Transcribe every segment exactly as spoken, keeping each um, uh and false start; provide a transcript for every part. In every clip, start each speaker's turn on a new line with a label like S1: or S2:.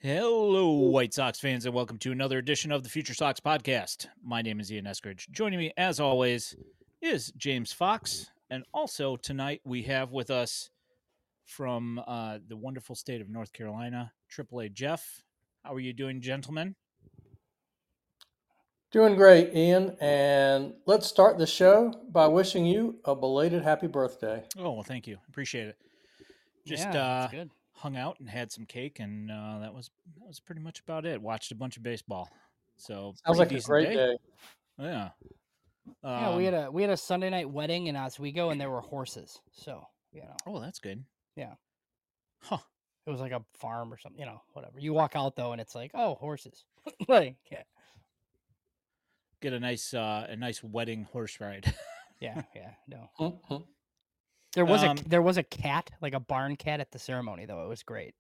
S1: Hello, White Sox fans, and welcome to another edition of the Future Sox podcast. My name is Ian Eskridge. Joining me, as always, is James Fox. And also tonight we have with us from uh, the wonderful state of North Carolina, Triple A Jeff. How are you doing, gentlemen?
S2: Doing great, Ian. And let's start the show by wishing you a belated happy birthday.
S1: Oh, well, thank you. Appreciate it. Just
S3: Yeah,
S1: uh,
S3: that's good.
S1: hung out and had some cake, and uh, that was that was pretty much about it. Watched a bunch of baseball. So
S2: Sounds
S1: pretty
S2: like a
S1: decent
S2: great
S1: day.
S2: day.
S1: Yeah.
S3: Yeah, we
S1: Um,
S3: had a we had a Sunday night wedding in Oswego, and there were horses. So you know,
S1: oh, that's good.
S3: yeah,
S1: Huh.
S3: it was like a farm or something. You know, whatever. You walk out though, and it's like, oh, horses. like, yeah,
S1: Get a nice uh, a nice wedding horse ride.
S3: yeah, yeah. No,
S2: Mhm.
S3: there was a
S1: Um,
S3: there was a cat, like a barn cat, at the ceremony though. It was great.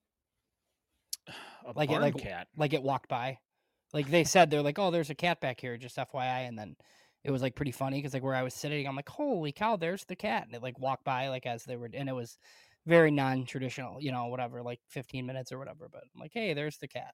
S1: a
S3: Like it
S1: barn
S3: like
S1: cat.
S3: like it walked by. Like they said, they're like, oh, there's a cat back here, just F Y I. And then it was like pretty funny because like where I was sitting, I'm like, holy cow, there's the cat, and it like walked by like as they were, and it was very non-traditional, you know, whatever, like fifteen minutes or whatever. But I'm like, hey, there's the cat.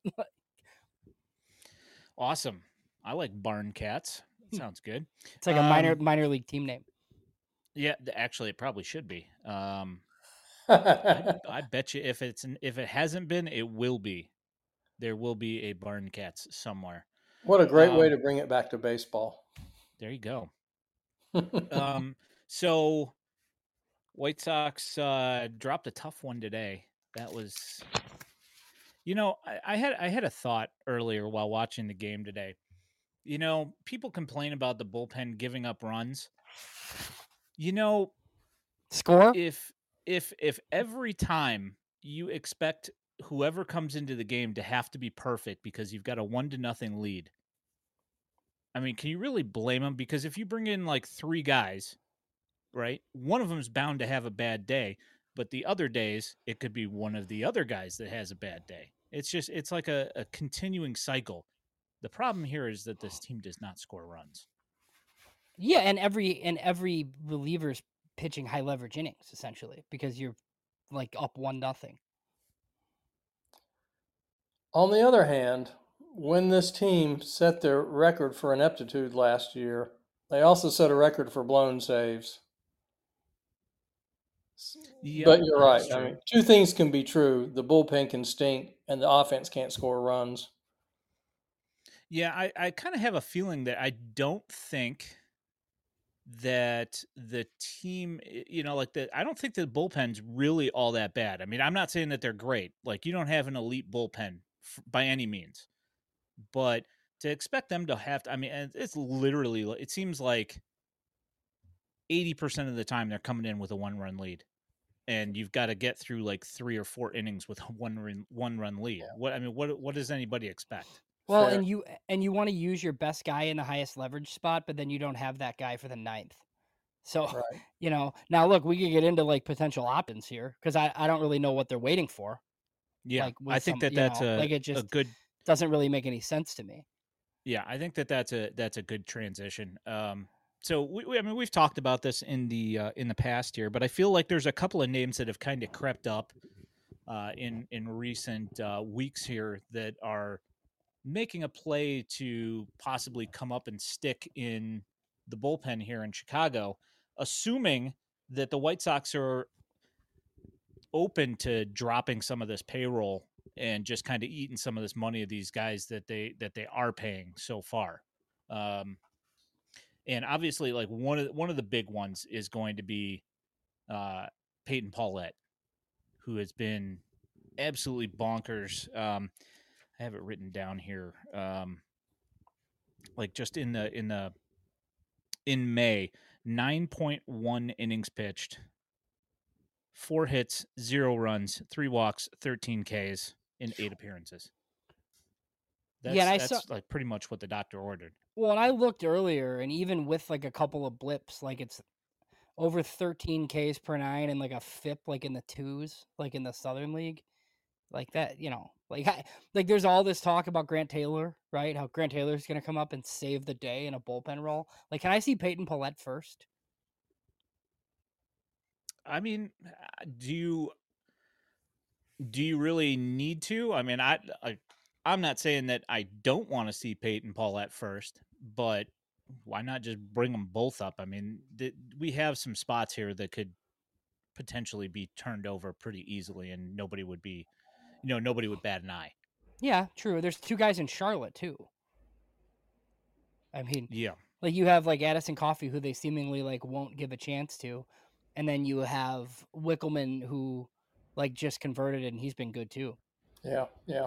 S1: Awesome. I like barn cats. That sounds good.
S3: It's like a minor
S1: Um,
S3: minor league team name.
S1: yeah, th- actually, it probably should be. Um, I I bet you if it's an, if it hasn't been, it will be. There will be a barn cats somewhere.
S2: What a great way
S1: Um,
S2: to bring it back to baseball.
S1: there you go. Um, so White Sox uh, dropped a tough one today. That was, you know, I, I had I had a thought earlier while watching the game today. You know, people complain about the bullpen giving up runs. You know,
S3: Score?
S1: if if if every time you expect whoever comes into the game to have to be perfect because you've got a one to nothing lead, I mean, can you really blame them? Because if you bring in like three guys, right, one of them's bound to have a bad day, but the other days it could be one of the other guys that has a bad day. It's just it's like a, a continuing cycle. The problem here is that this team does not score runs.
S3: Yeah, and every and every reliever's pitching high leverage innings essentially because you're like up one nothing.
S2: On the other hand, when this team set their record for ineptitude last year, they also set a record for blown saves.
S1: Yep,
S2: But you're
S1: that's
S2: right. I
S1: true.
S2: mean, two things can be true. The bullpen can stink and the offense can't score runs.
S1: Yeah, I, I kind of have a feeling that I don't think that the team, you know, like the, I don't think the bullpen's really all that bad. I mean, I'm not saying that they're great. Like, you don't have an elite bullpen f- by any means, but to expect them to have to, I mean, it's literally, it seems like eighty percent of the time they're coming in with a one run lead. And you've got to get through like three or four innings with a one run, one run lead.
S2: Yeah.
S1: What I mean, what what does anybody expect?
S3: Well,
S2: Fair.
S3: and you and you want to use your best guy in the highest leverage spot, but then you don't have that guy for the ninth. So,
S2: Right.
S3: you know, now look, we could get into like potential opt-ins here because I, I don't really know what they're waiting for.
S1: Yeah,
S3: Like
S1: I
S3: with
S1: think
S3: some,
S1: that
S3: you
S1: that's
S3: know,
S1: a
S3: like it
S1: a
S3: just
S1: good
S3: doesn't really make any sense to me.
S1: yeah, I think that that's a that's a good transition. Um, so we, we I mean we've talked about this in the uh, in the past here, but I feel like there's a couple of names that have kind of crept up uh, in in recent uh, weeks here that are making a play to possibly come up and stick in the bullpen here in Chicago, assuming that the White Sox are open to dropping some of this payroll and just kind of eating some of this money of these guys that they that they are paying so far. Um, and obviously, like one of one of the big ones is going to be uh, Peyton Paulette, who has been absolutely bonkers. Um, I have it written down here. Um, like just in the in the in May, nine point one innings pitched, four hits, zero runs, three walks, thirteen Ks in eight appearances.
S3: Yeah, and
S1: That's
S3: I saw
S1: that's like pretty much what the doctor ordered.
S3: well, and I looked earlier, and even with like a couple of blips, like it's over thirteen Ks per nine and like a F I P like in the twos, like in the Southern League. Like that, you know, like I, like there's all this talk about Grant Taylor, right? How Grant Taylor's going to come up and save the day in a bullpen role. Like, can I see Peyton Paulette first?
S1: I mean, uh, do you Do you really need to? I mean, I, I I'm not saying that I don't want to see Peyton Paulette first, but why not just bring them both up? I mean, th- we have some spots here that could potentially be turned over pretty easily, and nobody would be, you know, nobody would bat an eye.
S3: Yeah, true. There's two guys in Charlotte too. I mean,
S1: Yeah,
S3: like you have like Addison Coffey, who they seemingly like won't give a chance to, and then you have Wickelman, who like just converted and he's been good too.
S2: Yeah, yeah.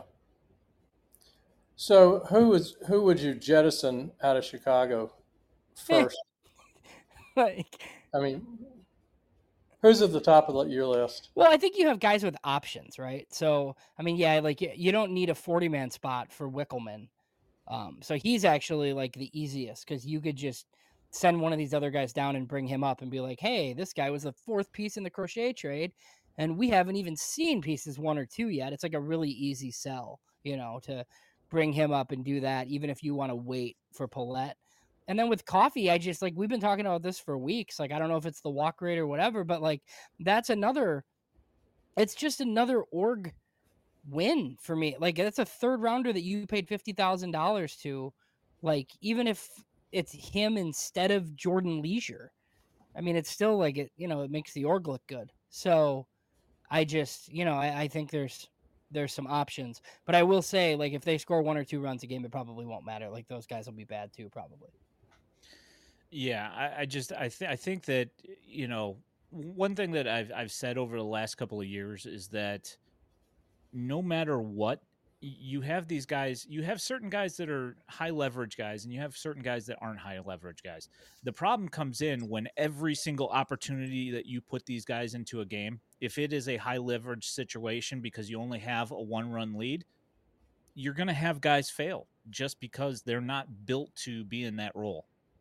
S2: So who is who would you jettison out of Chicago first?
S3: Like,
S2: I mean, who's at the top of your list?
S3: well, I think you have guys with options, right? So, I mean, yeah, like you, you don't need a forty man spot for Wickelman. Um, so he's actually like the easiest because you could just send one of these other guys down and bring him up and be like, hey, this guy was the fourth piece in the Crochet trade, and we haven't even seen pieces one or two yet. It's like a really easy sell, you know, to bring him up and do that, even if you want to wait for Paulette. And then with Coffee, I just like we've been talking about this for weeks. Like, I don't know if it's the walk rate or whatever, but like that's another, it's just another org win for me. Like that's a third rounder that you paid fifty thousand dollars to. Like even if it's him instead of Jordan Leisure, I mean it's still like it. You know, it makes the org look good. So I just you know I, I think there's there's some options, but I will say like if they score one or two runs a game, it probably won't matter. Like those guys will be bad too, probably.
S1: yeah. I, I just I think I think that you know one thing that I've I've said over the last couple of years is that no matter what, you have these guys, you have certain guys that are high leverage guys, and you have certain guys that aren't high leverage guys. The problem comes in when every single opportunity that you put these guys into a game, if it is a high leverage situation because you only have a one run lead, you're going to have guys fail just because they're not built to be in that role.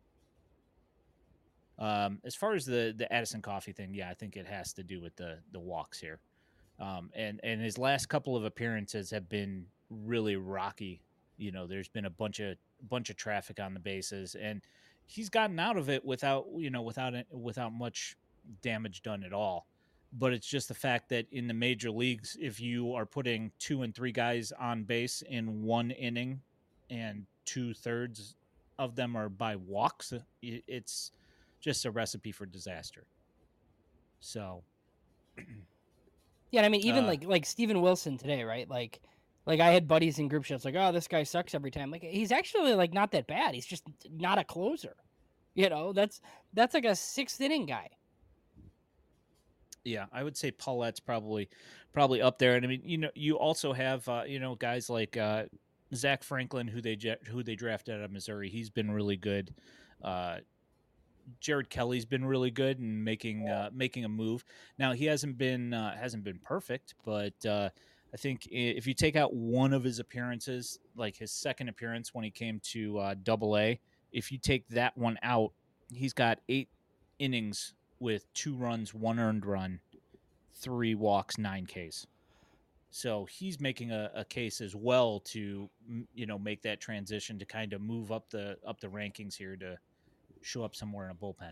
S1: Um, as far as the the Addison Coffee thing, yeah, I think it has to do with the the walks here. Um, and and his last couple of appearances have been really rocky. You know, there's been a bunch of bunch of traffic on the bases, and he's gotten out of it without you know without without much damage done at all. But it's just the fact that in the major leagues, if you are putting two and three guys on base in one inning, and two thirds of them are by walks, it's just a recipe for disaster. So
S3: Yeah, I mean, even
S1: uh,
S3: like like Steven Wilson today, right? Like, like I had buddies in group chats like, oh, this guy sucks every time. Like, he's actually like not that bad. He's just not a closer. You know, that's that's like a sixth inning guy.
S1: Yeah, I would say Paulette's probably probably up there, and I mean, you know, you also have uh, you know guys like uh, Zach Franklin, who they who they drafted out of Missouri. He's been really good. Uh, Jared Kelly's been really good in making uh, making a move. Now he hasn't been uh, hasn't been perfect, but uh, I think if you take out one of his appearances, like his second appearance when he came to uh, Double A, if you take that one out, he's got eight innings with two runs, one earned run, three walks, nine Ks. So he's making a, a case as well to you know make that transition to kind of move up the up the rankings here to show up somewhere in a bullpen.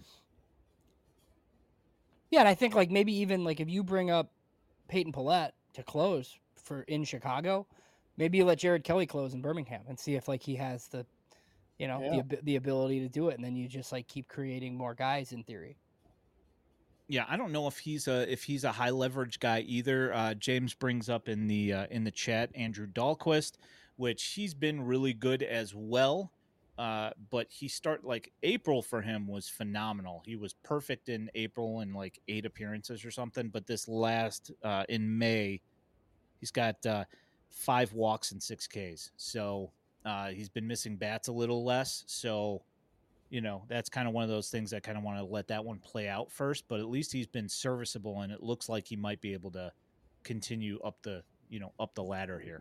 S3: Yeah, and I think like maybe even like if you bring up Peyton Paulette to close for in Chicago, maybe you let Jared Kelly close in Birmingham and see if like he has the, you know,
S2: Yeah.
S3: the the ability to do it, and then you just like keep creating more guys in theory.
S1: Yeah, I don't know if he's a if he's a high leverage guy either. Uh, James brings up in the uh, in the chat Andrew Dahlquist, which he's been really good as well. Uh, but he start like April for him was phenomenal. He was perfect in April in like eight appearances or something. But this last uh, in May, he's got uh, five walks and six Ks. So uh, he's been missing bats a little less. So you know, that's kind of one of those things I kind of want to let that one play out first, but at least he's been serviceable and it looks like he might be able to continue up the, you know, up the ladder here.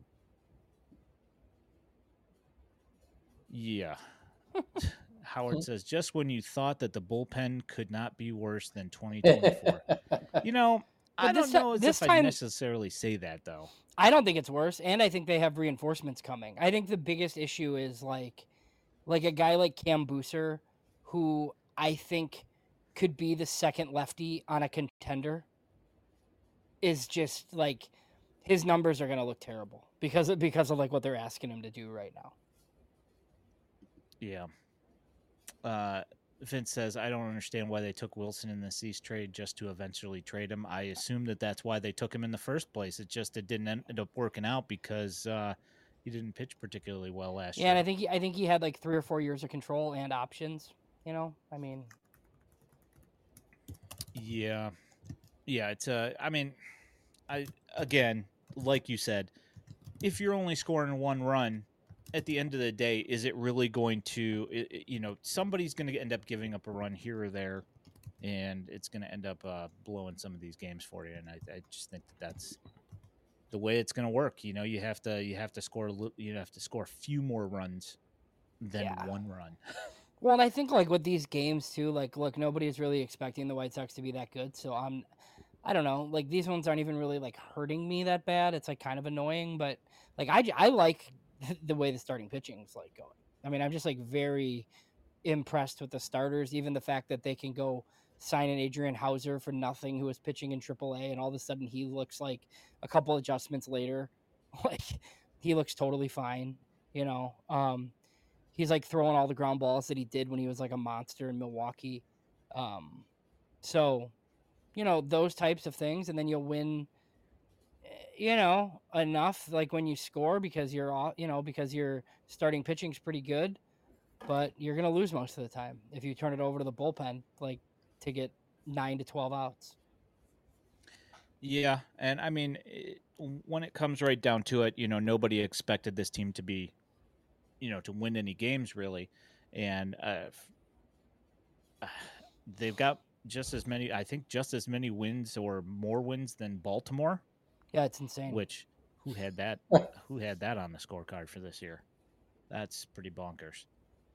S1: Yeah. Howard says, just when you thought that the bullpen could not be worse than twenty twenty-four. You know,
S3: But
S1: I don't
S3: this,
S1: know as
S3: this
S1: if
S3: time,
S1: I necessarily say that, though.
S3: I don't think it's worse, and I think they have reinforcements coming. I think the biggest issue is like, like a guy like Cam Booser, who I think could be the second lefty on a contender, is just like his numbers are going to look terrible because of, because of like what they're asking him to do right now.
S1: Yeah. Uh, Vince says, I don't understand why they took Wilson in the Cease trade just to eventually trade him. I assume that that's why they took him in the first place. It just it didn't end up working out because uh, he didn't pitch particularly well last
S3: Yeah,
S1: year.
S3: and I think he, I think he had like three or four years of control and options. You know, I mean,
S1: Yeah, yeah. It's uh, I mean, I again, like you said, if you're only scoring one run, at the end of the day, is it really going to, you know, somebody's going to end up giving up a run here or there, and it's going to end up uh, blowing some of these games for you. And I, I just think that that's the way it's going to work. You know, you have to you have to score you have to score a few more runs than
S3: Yeah.
S1: one run.
S3: Well, and I think like with these games too, like look, nobody's really expecting the White Sox to be that good, so I'm, I don't know, like these ones aren't even really like hurting me that bad. It's like kind of annoying, but like I I like the way the starting pitching is like going. I mean, I'm just like very impressed with the starters, even the fact that they can go sign an Adrian Hauser for nothing who was pitching in triple A, and all of a sudden he looks like a couple adjustments later, like he looks totally fine, you know. Um, he's like throwing all the ground balls that he did when he was like a monster in Milwaukee. Um, so, you know, those types of things, and then you'll win, you know, enough like when you score because you're all, you know, because your starting pitching's pretty good, but you're going to lose most of the time if you turn it over to the bullpen, like to get nine to twelve outs.
S1: Yeah, and I mean, it, when it comes right down to it, you know, nobody expected this team to be, you know, to win any games really, and uh, they've got just as many, I think, just as many wins or more wins than Baltimore.
S3: Yeah, it's insane.
S1: Which who had that? who had that on the scorecard for this year? That's pretty bonkers.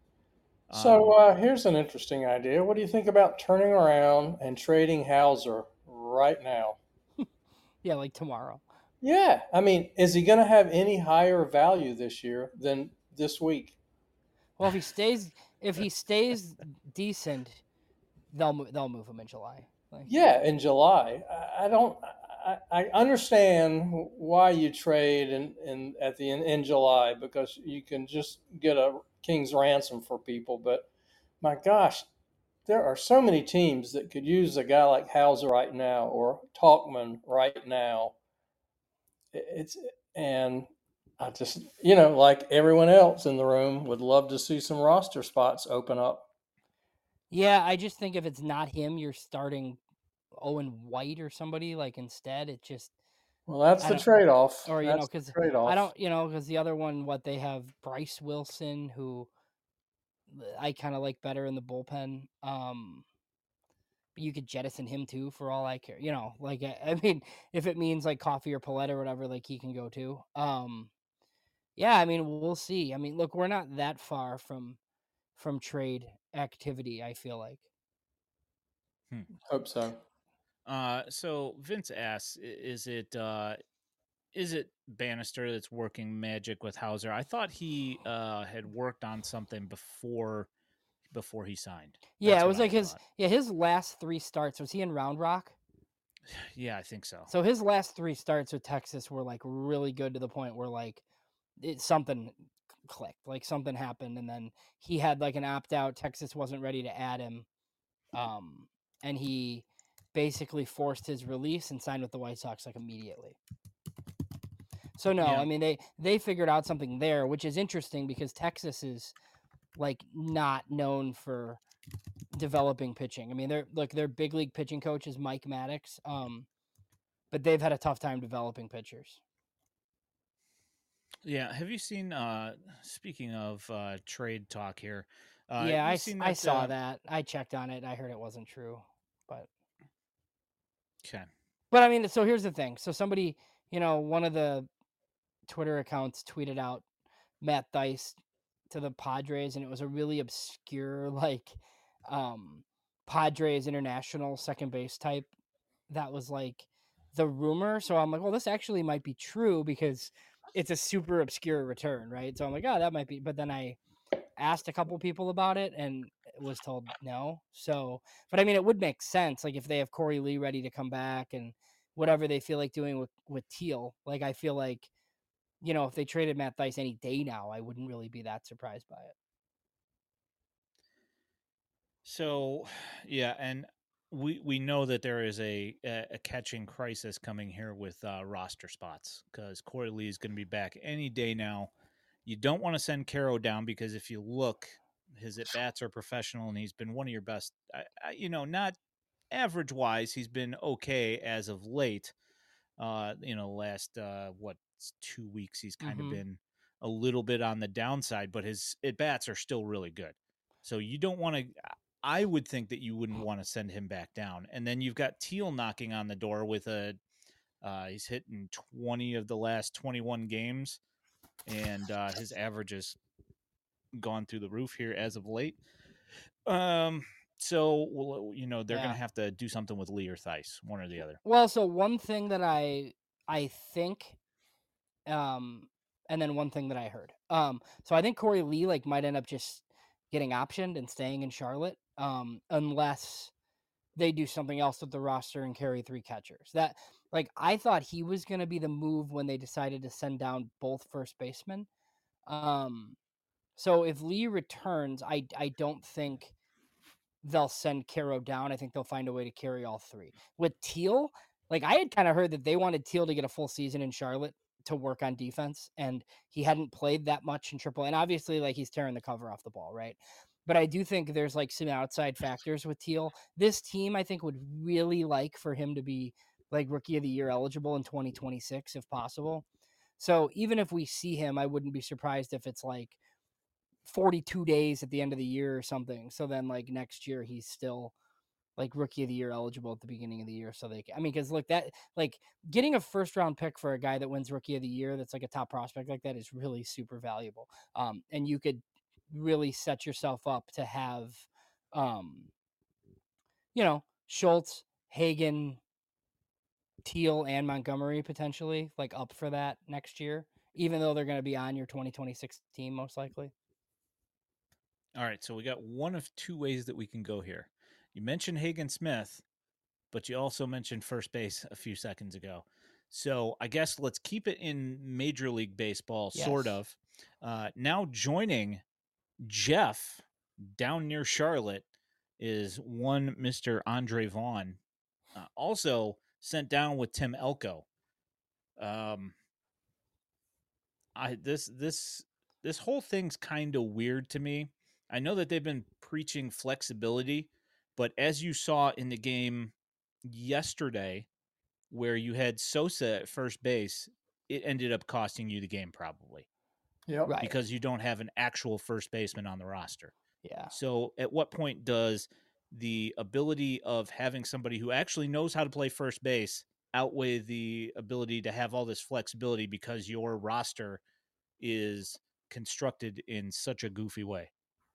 S2: So uh, here's an interesting idea. What do you think about turning around and trading Hauser right now?
S3: Yeah, like tomorrow.
S2: Yeah, I mean, is he going to have any higher value this year than this week?
S3: Well, if he stays, if he stays decent, they'll they'll move him in July. Like,
S2: yeah, in July. I, I don't. I, I understand why you trade in, in at the in, in July because you can just get a king's ransom for people. But my gosh, there are so many teams that could use a guy like Hauser right now or Talkman right now. It's and I just, you know, like everyone else in the room, would love to see some roster spots open up.
S3: Yeah, I just think if it's not him, you're starting Owen White or somebody like instead. It just
S2: well, that's
S3: I
S2: the
S3: don't-
S2: trade off.
S3: or you
S2: that's
S3: know, because
S2: trade-off.
S3: I don't, you know, because the other one, what they have Bryce Wilson, who I kind of like better in the bullpen. Um, you could jettison him too, for all I care. You know, like I, I mean, if it means like Coffee or Paulette or whatever, like he can go too. Um, yeah, I mean, we'll see. I mean, look, we're not that far from from trade activity. I feel like.
S1: Hmm.
S2: Hope so.
S1: Uh, so Vince asks, "Is it uh, is it Bannister that's working magic with Hauser? I thought he uh, had worked on something before before he signed.
S3: Yeah,
S1: That's
S3: it
S1: what
S3: was
S1: I
S3: like his
S1: thought.
S3: yeah his last three starts. Was he in Round Rock?
S1: Yeah, I think so.
S3: So his last three starts with Texas were like really good to the point where like it something clicked, like something happened, and then he had like an opt out. Texas wasn't ready to add him, um, and he basically forced his release and signed with the White Sox like immediately. So no,
S1: Yeah.
S3: I mean they they figured out something there, which is interesting because Texas is like not known for developing pitching. I mean, they're look, their big league pitching coach is Mike Maddox, um, but they've had a tough time developing pitchers.
S1: Yeah. Have you seen? Uh, speaking of uh, trade talk here, uh,
S3: yeah,
S1: you
S3: I,
S1: seen
S3: I
S1: that,
S3: saw
S1: uh,
S3: that. I checked on it. I heard it wasn't true, but
S1: Okay.
S3: but I mean, so here's the thing. So somebody, you know, one of the Twitter accounts tweeted out Matt Dice to the Padres, and it was a really obscure like um, Padres international second base type. That was like the rumor. So I'm like, well, this actually might be true because it's a super obscure return, right? So I'm like, oh, that might be. But then I asked a couple people about it and was told no. So, but I mean, it would make sense. Like if they have Corey Lee ready to come back and whatever they feel like doing with, with Teal. Like, I feel like, you know, if they traded Matt Thaiss any day now, I wouldn't really be that surprised by it.
S1: So, yeah, and we we know that there is a a, a catching crisis coming here with uh, roster spots because Corey Lee is going to be back any day now. You don't want to send Caro down because if you look, his at bats are professional and he's been one of your best. I, I, you know, not average wise, he's been okay as of late. Uh, you know, last uh, what two weeks he's kind of
S3: Mhm.
S1: been a little bit on the downside, but his at bats are still really good. So you don't want to. I would think that you wouldn't want to send him back down. And then you've got Teal knocking on the door with a. Uh, he's hitting twenty of the last twenty-one games, and uh, his average has gone through the roof here as of late. Um. So well, you know they're
S3: Yeah.
S1: gonna have to do something with Lee or Thaiss, one or the other.
S3: Well, so one thing that I I think, um, and then one thing that I heard. Um, so I think Corey Lee like might end up just getting optioned and staying in Charlotte, um, unless they do something else with the roster and carry three catchers. That like I thought he was going to be the move when they decided to send down both first basemen. Um, so if Lee returns, I I don't think they'll send Caro down. I think they'll find a way to carry all three. With Teal, like I had kind of heard that they wanted Teal to get a full season in Charlotte to work on defense, and he hadn't played that much in Triple A. And obviously, like he's tearing the cover off the ball, right? But I do think there's like some outside factors with Teal. This team, I think, would really like for him to be like Rookie of the Year eligible in twenty twenty-six if possible. So even if we see him, I wouldn't be surprised if it's like forty-two days at the end of the year or something. So then like next year he's still like Rookie of the Year eligible at the beginning of the year. So they, I mean, because look, that like getting a first round pick for a guy that wins Rookie of the Year that's like a top prospect like that is really super valuable. Um, and you could really set yourself up to have, um, you know, Schultz, Hagen, Teal, and Montgomery potentially like up for that next year, even though they're going to be on your twenty twenty-six team most likely.
S1: All right, so we got one of two ways that we can go here. You mentioned Hagen Smith, but you also mentioned first base a few seconds ago. So I guess let's keep it in Major League Baseball,
S3: Yes.
S1: sort of. Uh, now joining Jeff down near Charlotte is one Mister Andre Vaughn, uh, also sent down with Tim Elko. Um, I this this this whole thing's kind of weird to me. I know that they've been preaching flexibility, but as you saw in the game yesterday, where you had Sosa at first base, it ended up costing you the game probably
S2: Yep.
S3: Right.
S1: because you don't have an actual first baseman on the roster.
S3: Yeah.
S1: So at what point does the ability of having somebody who actually knows how to play first base outweigh the ability to have all this flexibility because your roster is constructed in such a goofy way?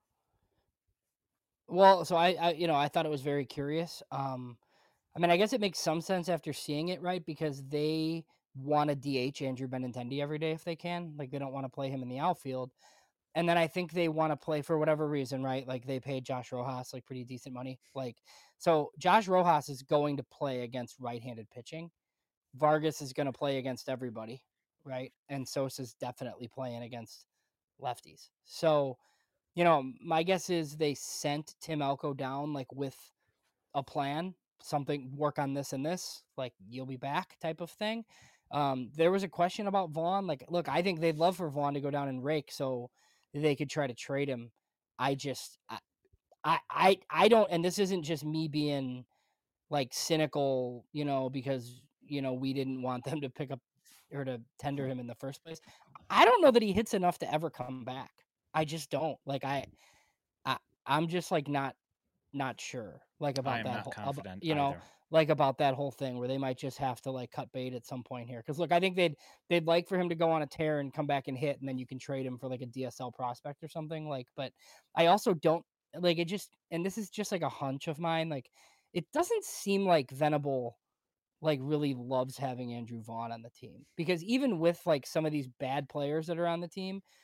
S3: Well, so I, I, you know, I thought it was very curious. Um, I mean, I guess it makes some sense after seeing it, right? Because they want to D H Andrew Benintendi every day if they can. Like, they don't want to play him in the outfield. And then I think they want to play for whatever reason, right? Like, they paid Josh Rojas like pretty decent money. Like, so Josh Rojas is going to play against right-handed pitching. Vargas is going to play against everybody, right? And Sosa's definitely playing against lefties. So, you know, my guess is they sent Tim Elko down like with a plan, something, work on this and this, like you'll be back type of thing. Um, there was a question about Vaughn. Like, look, I think they'd love for Vaughn to go down and rake so they could try to trade him. I just, I, I, I, I don't, and this isn't just me being like cynical, you know, because, you know, we didn't want them to pick up or to tender him in the first place. I don't know that he hits enough to ever come back. I just don't. Like, I, I, I'm just like not not sure like
S1: I
S3: about
S1: am
S3: that
S1: not
S3: whole, about,
S1: confident
S3: you know,
S1: either.
S3: like about that whole thing where they might just have to like cut bait at some point here. Because look, I think they'd they'd like for him to go on a tear and come back and hit, and then you can trade him for like a D S L prospect or something. Like, but I also don't like it. Just, and this is just like a hunch of mine. Like, it doesn't seem like Venable like really loves having Andrew Vaughn on the team, because even with like some of these bad players that are on the team,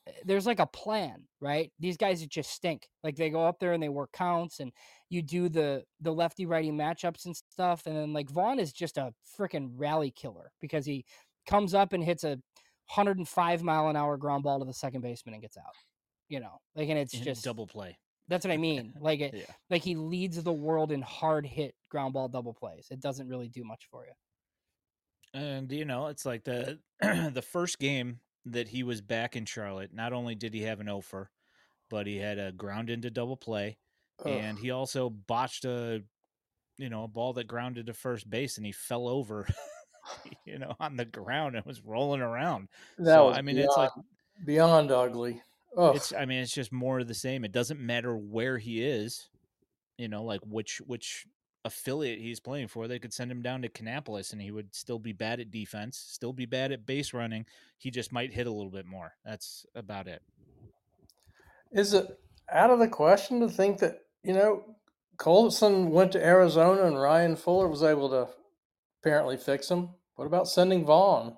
S3: there's like a plan, right? These guys just stink. Like they go up there and they work counts, and you do the the lefty righty matchups and stuff. And then like Vaughn is just a freaking rally killer because he comes up and hits a one hundred five mile an hour ground ball to the second baseman and gets out. You know, like, and it's
S1: In
S3: just
S1: double play.
S3: that's what I mean. Like it,
S1: Yeah.
S3: like he leads the world in hard hit ground ball double plays. It doesn't really do much for you.
S1: And you know, it's like the the first game that he was back in Charlotte, not only did he have an offer, but he had a ground into double play,
S2: Ugh.
S1: and he also botched a you know, a ball that grounded to first base, and he fell over, you know, on the ground and was rolling around.
S2: That
S1: So
S2: was
S1: I mean,
S2: beyond,
S1: it's like
S2: beyond ugly. Ugh.
S1: it's I mean, it's just more of the same. It doesn't matter where he is, you know, like which which affiliate he's playing for. They could send him down to Kannapolis and he would still be bad at defense, still be bad at base running. He just might hit a little bit more. That's about it.
S2: Is it out of the question to think that, you know, Colson went to Arizona and Ryan Fuller was able to apparently fix him? What about sending Vaughn?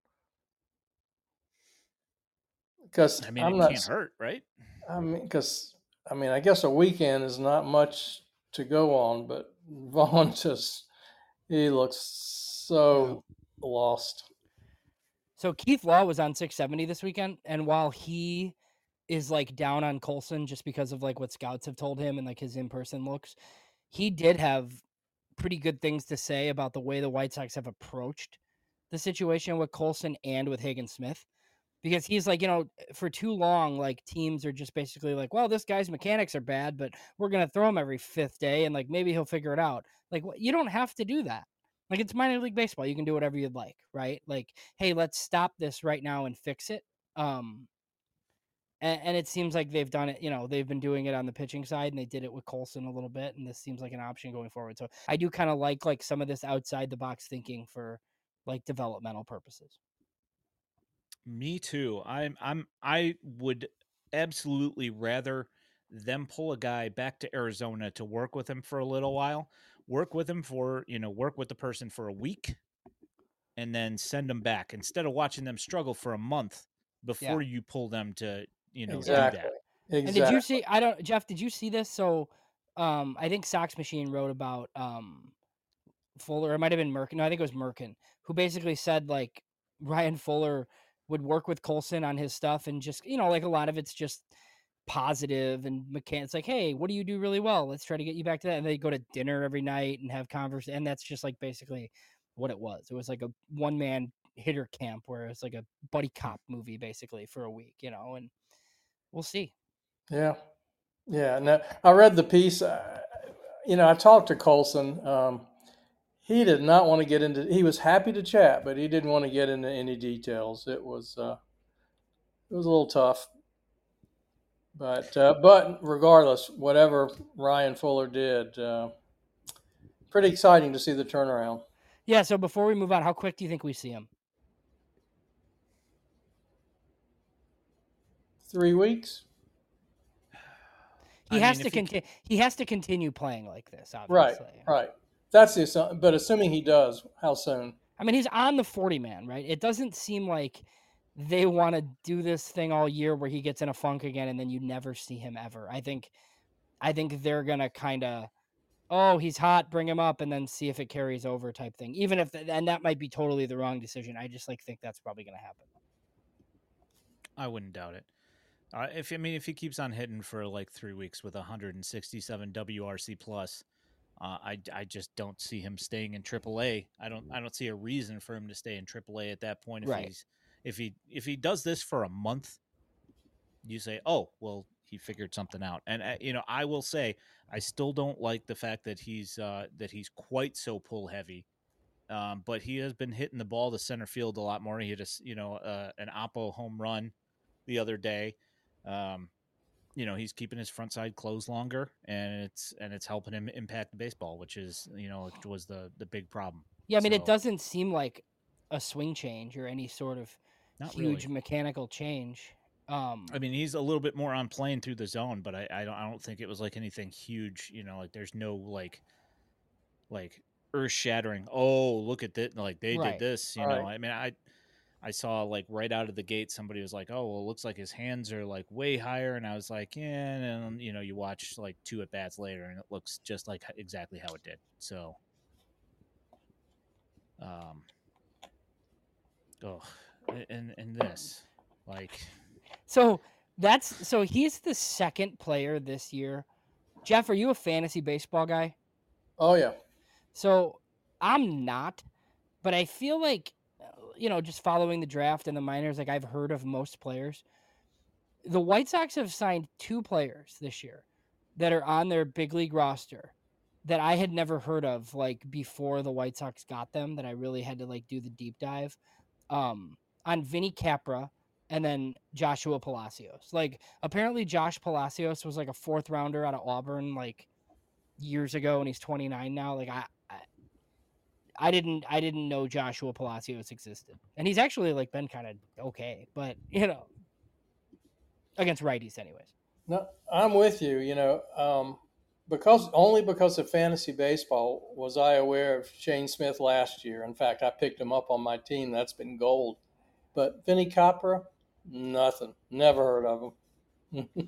S2: Because
S1: I mean,
S2: I'm
S1: it
S2: not.
S1: can't hurt, right?
S2: I mean, because I mean, I guess a weekend is not much to go on, but Vaughn just he looks so lost.
S3: So Keith Law was on six seventy this weekend, and while he is like down on Colson just because of like what scouts have told him and like his in-person looks, he did have pretty good things to say about the way the White Sox have approached the situation with Colson and with Hagen Smith. Because he's like, you know, for too long, like teams are just basically like, well, this guy's mechanics are bad, but we're going to throw him every fifth day and like maybe he'll figure it out. Like, you don't have to do that. Like, it's minor league baseball. You can do whatever you'd like, right? Like, hey, let's stop this right now and fix it. Um, and, and it seems like they've done it, you know, they've been doing it on the pitching side and they did it with Colson a little bit. And this seems like an option going forward. So I do kind of like like some of this outside the box thinking for like developmental purposes.
S1: Me too. I'm I'm I would absolutely rather them pull a guy back to Arizona to work with him for a little while, work with him for, you know, work with the person for a week and then send them back instead of watching them struggle for a month before
S3: Yeah.
S1: you pull them to, you know,
S2: Exactly.
S1: do that.
S2: Exactly.
S3: And did you see? I don't, Jeff. Did you see this? So, um, I think Sox Machine wrote about um Fuller. It might have been Merkin. No, I think it was Merkin, who basically said like Ryan Fuller would work with Colson on his stuff, and just you know, like a lot of it's just positive and mechanics. Like, hey, what do you do really well? Let's try to get you back to that. And they go to dinner every night and have converse, and that's just like basically what it was. It was like a one man hitter camp where it's like a buddy cop movie basically for a week, you know, and we'll see.
S2: Yeah, yeah. No, I read the piece. Uh, you know, I talked to Colson. Um, he did not want to get into. He was happy to chat, but he didn't want to get into any details. It was uh, it was a little tough. But uh, but regardless, whatever Ryan Fuller did, uh, pretty exciting to see the turnaround.
S3: Yeah. So before we move on, how quick do you think we see him?
S2: Three weeks.
S3: He
S1: I
S3: has
S1: mean,
S3: to
S1: if he-
S3: continue. He has to continue playing like this.
S2: Right,
S3: Obviously,
S2: right. That's the assu- but assuming he does, how soon?
S3: I mean, he's on the forty man, right? It doesn't seem like they want to do this thing all year where he gets in a funk again and then you never see him ever. I think, I think they're gonna kind of, oh, he's hot, bring him up, and then see if it carries over type thing. Even if, th- and that might be totally the wrong decision. I just like think that's probably gonna happen.
S1: I wouldn't doubt it. Uh, if I mean, if he keeps on hitting for like three weeks with one hundred sixty-seven W R C plus, uh, I, I just don't see him staying in triple A. I don't I don't see a reason for him to stay in triple A at that point. If
S3: Right.
S1: he's if he if he does this for a month, you say, oh well, he figured something out. And uh, you know, I will say, I still don't like the fact that he's uh, that he's quite so pull heavy. Um, but he has been hitting the ball to center field a lot more. He hit a you know uh, an Oppo home run the other day. Um, you know, he's keeping his front side closed longer, and it's and it's helping him impact the baseball, which is you know which was the the big problem.
S3: Yeah, I mean, it
S1: So,
S3: doesn't seem like a swing change or any sort of
S1: Not
S3: huge
S1: really.
S3: mechanical change. Um,
S1: I mean, he's a little bit more on playing through the zone, but I, I don't I don't think it was like anything huge. You know, like there's no like like earth shattering. Oh, look at this! Like they
S3: Right.
S1: did this. You
S2: Right.
S1: know, I mean, I I saw like right out of the gate, somebody was like, "Oh, well, it looks like his hands are like way higher," and I was like, "Yeah." And you know, you watch like two at bats later, and it looks just like exactly how it did. So, um, oh, and and this, like,
S3: So that's so he's the second player this year. Jeff, are you a fantasy baseball guy?
S2: Oh yeah.
S3: So I'm not, but I feel like, uh, you know, just following the draft and the minors, like I've heard of most players. The White Sox have signed two players this year that are on their big league roster that I had never heard of, like before the White Sox got them, that I really had to like do the deep dive um, on Vinny Capra and then Joshua Palacios. Like apparently Josh Palacios was like a fourth rounder out of Auburn like years ago, and he's twenty-nine now. Like I, I I didn't I didn't know Joshua Palacios existed. And he's actually like been kind of okay, but you know, against righties anyways.
S2: No, I'm with you. You know, um, because only because of fantasy baseball was I aware of Shane Smith last year. In fact, I picked him up on my team. That's been gold. But Vinny Capra, nothing. Never heard of him.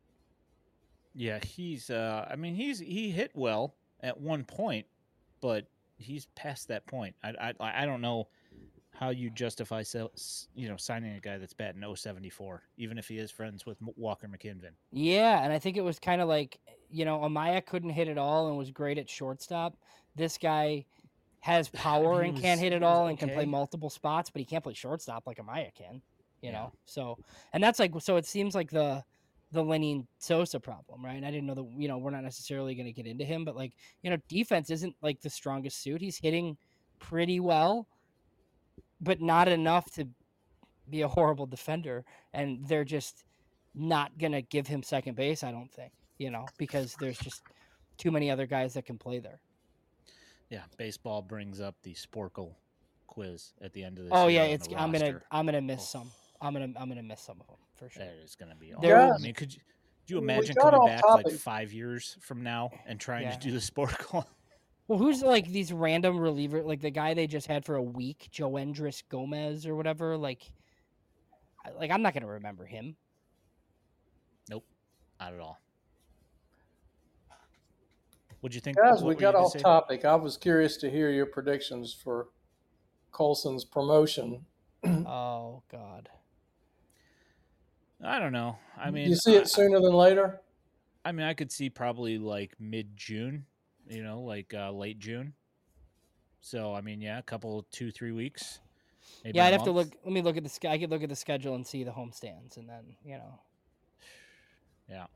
S1: yeah, he's. Uh, I mean, he's he hit well at one point, but he's past that point. I I I don't know how you justify so, you know signing a guy that's batting oh seventy-four, even if he is friends with Walker McKinven.
S3: Yeah, and I think it was kind of like, you know, Amaya couldn't hit it all and was great at shortstop. This guy has power
S1: I mean,
S3: and
S1: was,
S3: can't hit it
S1: was
S3: all
S1: okay.
S3: and can play multiple spots, but he can't play shortstop like Amaya can, you
S1: yeah.
S3: know? So, and that's like, so it seems like the, the Lenny Sosa problem, right? And I didn't know that, you know, we're not necessarily going to get into him, but like, you know, defense isn't like the strongest suit. He's hitting pretty well, but not enough to be a horrible defender. And they're just not going to give him second base, I don't think, you know, because there's just too many other guys that can play there.
S1: Yeah, baseball brings up the Sporkle quiz at the end of this.
S3: Oh
S1: year
S3: yeah, it's I'm
S1: roster.
S3: gonna I'm gonna miss
S1: oh.
S3: some. I'm gonna I'm gonna miss some of them for sure.
S1: That is gonna be awesome.
S3: There,
S1: I mean, could you do you imagine coming back topic. like five years from now and trying yeah. to do the Sporkle?
S3: Well, who's like these random reliever, like the guy they just had for a week, Joendris Gomez or whatever? Like, like I'm not gonna remember him.
S1: Nope, not at all. What'd you think?
S2: Guys,
S1: what
S2: we got off topic. I was curious to hear your predictions for Colson's promotion.
S3: Oh God.
S1: I don't know. I mean,
S2: you see it
S1: I,
S2: sooner than later.
S1: I mean, I could see probably like mid June. You know, like uh, late June. So I mean, yeah, a couple, two, three weeks. Maybe
S3: yeah, I'd
S1: have
S3: to look. Let me look at the. I could look at the schedule and see the homestands, and then you know.
S1: Yeah.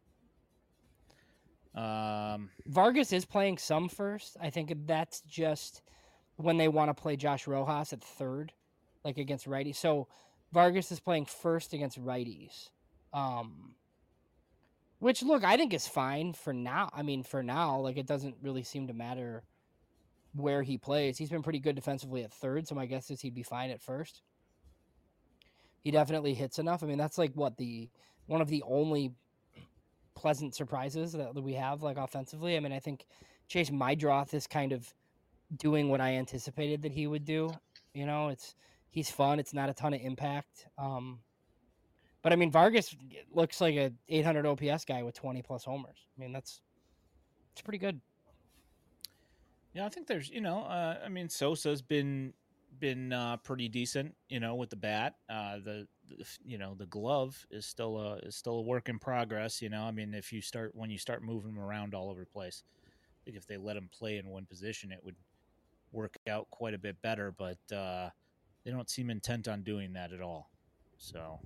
S1: Um,
S3: Vargas is playing some first. I think that's just when they want to play Josh Rojas at third, like against righties. So Vargas is playing first against righties, um, which look I think is fine for now. I mean, for now, like it doesn't really seem to matter where he plays. He's been pretty good defensively at third, so my guess is he'd be fine at first. He definitely hits enough. I mean, that's like what the one of the only pleasant surprises that we have like offensively. I mean, I think Chase Mydroth is kind of doing what I anticipated that he would do. You know, it's he's fun. It's not a ton of impact. Um, but I mean, Vargas looks like a eight hundred O P S guy with twenty plus homers. I mean, that's it's pretty good.
S1: Yeah, I think there's, you know, uh, I mean, Sosa's been been uh, pretty decent, you know, with the bat. Uh, the, the, you know, the glove is still a is still a work in progress. You know, I mean, if you start when you start moving him around all over the place, I think if they let him play in one position, it would work out quite a bit better. But uh, they don't seem intent on doing that at all. So,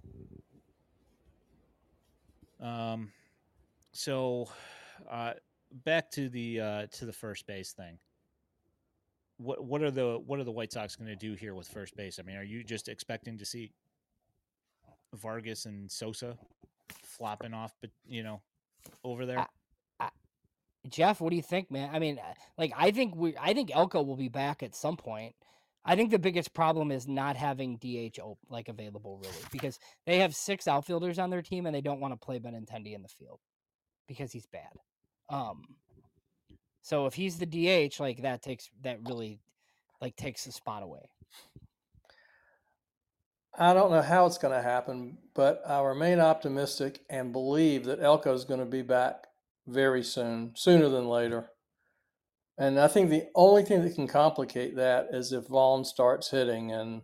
S1: um, so uh, back to the uh, to the first base thing. What what are the what are the White Sox going to do here with first base? I mean, are you just expecting to see Vargas and Sosa flopping off, but you know, over there?
S3: I, I, Jeff, what do you think, man? I mean, like I think we I think Elko will be back at some point. I think the biggest problem is not having D H like available really because they have six outfielders on their team and they don't want to play Benintendi in the field because he's bad. Um, so if he's the D H, like that takes that really like takes the spot away.
S2: I don't know how it's going to happen, but I remain optimistic and believe that Elko is going to be back very soon, sooner than later. And I think the only thing that can complicate that is if Vaughn starts hitting, and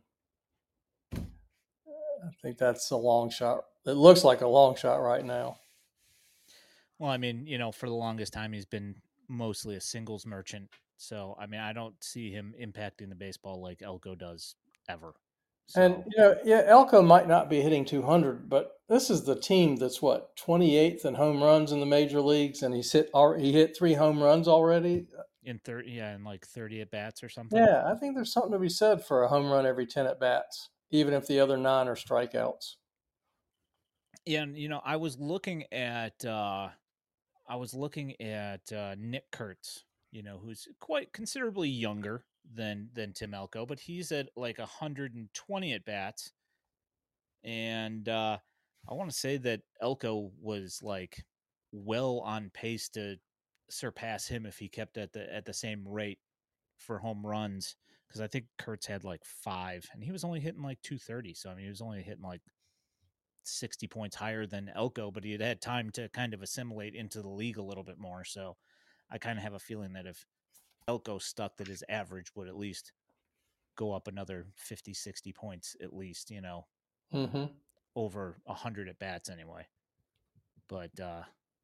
S2: I think that's a long shot. It looks like a long shot right now.
S1: Well, I mean, you know, for the longest time, he's been mostly a singles merchant. So, I mean, I don't see him impacting the baseball like Elko does ever. So,
S2: And you know, yeah, Elko might not be hitting two hundred, but this is the team that's what twenty-eighth in home runs in the major leagues, and he's hit he hit three home runs already.
S1: in thirty, yeah, in like thirty at bats or something.
S2: Yeah, I think there's something to be said for a home run every ten at bats, even if the other nine are strikeouts.
S1: Yeah, and you know, I was looking at uh I was looking at uh Nick Kurtz, you know, who's quite considerably younger than than Tim Elko, but he's at like one hundred twenty at bats. And uh I want to say that Elko was like well on pace to surpass him if he kept at the at the same rate for home runs, because I think Kurtz had like five and he was only hitting like two thirty. So I mean, he was only hitting like sixty points higher than Elko, but he had had time to kind of assimilate into the league a little bit more. So I kind of have a feeling that if Elko stuck, that his average would at least go up another fifty, sixty points at least, you know,
S2: Mm-hmm.
S1: over one hundred at bats anyway. But uh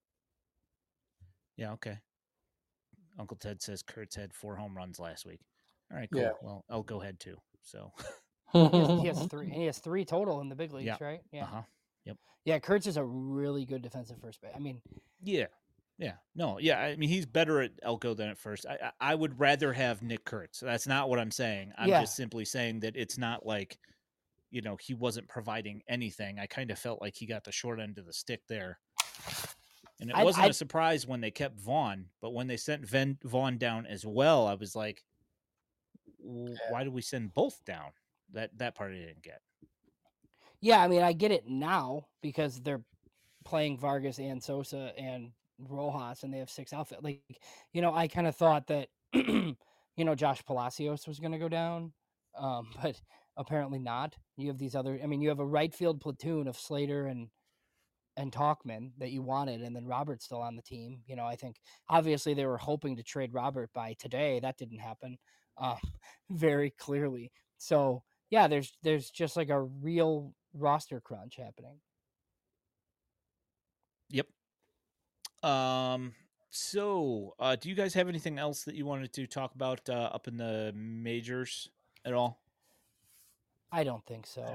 S1: yeah, okay. Uncle Ted says Kurtz had four home runs last week. All right, cool.
S2: Yeah.
S1: Well, Elko had two. So
S3: He has, he has three. And he has three total in the big leagues,
S1: Yeah.
S3: right? Yeah.
S1: uh-huh. Yep.
S3: Yeah, Kurtz is a really good defensive first base. I mean,
S1: Yeah. Yeah. No, yeah. I mean, he's better at Elko than at first. I I I would rather have Nick Kurtz. That's not what I'm saying. I'm
S3: Yeah.
S1: just simply saying that it's not like, you know, he wasn't providing anything. I kind of felt like he got the short end of the stick there. And it
S3: I-
S1: wasn't
S3: I-
S1: a surprise when they kept Vaughn, but when they sent Ven- Vaughn down as well, I was like, "W- why did we send both down? That that part I didn't get.
S3: yeah, I mean, I get it now because they're playing Vargas and Sosa and Rojas, and they have six outfit. Like, you know, I kind of thought that, you know, Josh Palacios was going to go down, um, but apparently not. You have these other. I mean, you have a right field platoon of Slater and and Talkman that you wanted, and then Robert's still on the team. You know, I think obviously they were hoping to trade Robert by today. That didn't happen, um, very clearly. So yeah, there's there's just like a real roster crunch happening.
S1: Yep. Um. So, uh, do you guys have anything else that you wanted to talk about uh, up in the majors at all?
S3: I don't think so.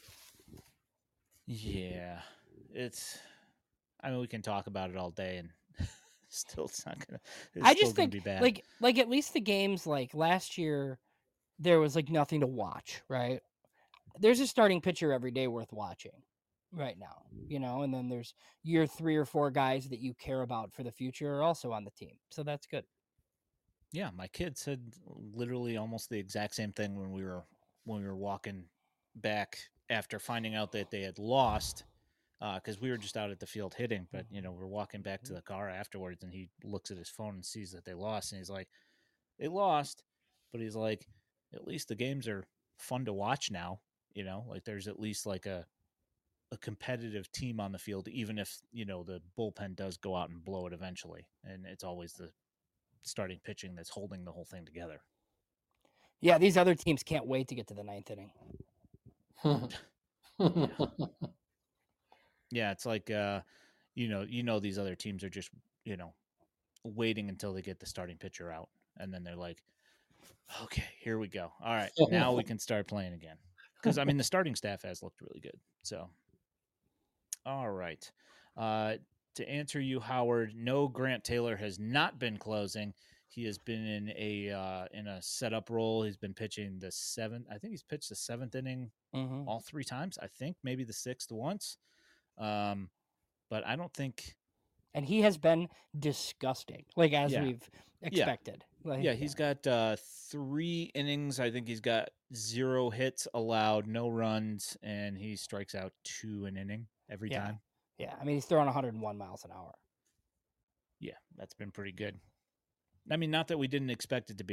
S1: Yeah, it's. I mean, we can talk about it all day, and still, it's not gonna. It's
S3: I
S1: still
S3: just
S1: gonna
S3: think
S1: be bad.
S3: like like at least the games like last year, there was like nothing to watch, right? There's a starting pitcher every day worth watching right now, you know, and then there's your three or four guys that you care about for the future are also on the team. So that's good.
S1: Yeah, my kid said literally almost the exact same thing when we were when we were walking back after finding out that they had lost, because uh, we were just out at the field hitting. But you know, we're walking back to the car afterwards, and he looks at his phone and sees that they lost, and he's like, "They lost," but he's like, "At least the games are fun to watch now." You know, like there's at least like a a competitive team on the field, even if you know the bullpen does go out and blow it eventually, and it's always the starting pitching that's holding the whole thing together.
S3: Yeah, these other teams can't wait to get to the ninth inning.
S1: Yeah, it's like uh, you know, you know, these other teams are just you know waiting until they get the starting pitcher out, and then they're like, "Okay, here we go. All right, now we can start playing again." Because I mean, the starting staff has looked really good. So, all right. Uh, to answer you, Howard, no, Grant Taylor has not been closing. He has been in a uh, in a setup role. He's been pitching the seventh. I think he's pitched the seventh inning
S3: Mm-hmm.
S1: all three times. I think maybe the sixth once. Um, but I don't think.
S3: And he has been disgusting, like as
S1: Yeah.
S3: we've expected. Like,
S1: Yeah, he's got uh, three innings. I think he's got zero hits allowed, no runs, and he strikes out two an inning every
S3: Yeah.
S1: time.
S3: Yeah, I mean he's throwing one hundred one miles an hour.
S1: Yeah, that's been pretty good. I mean, not that we didn't expect it to be,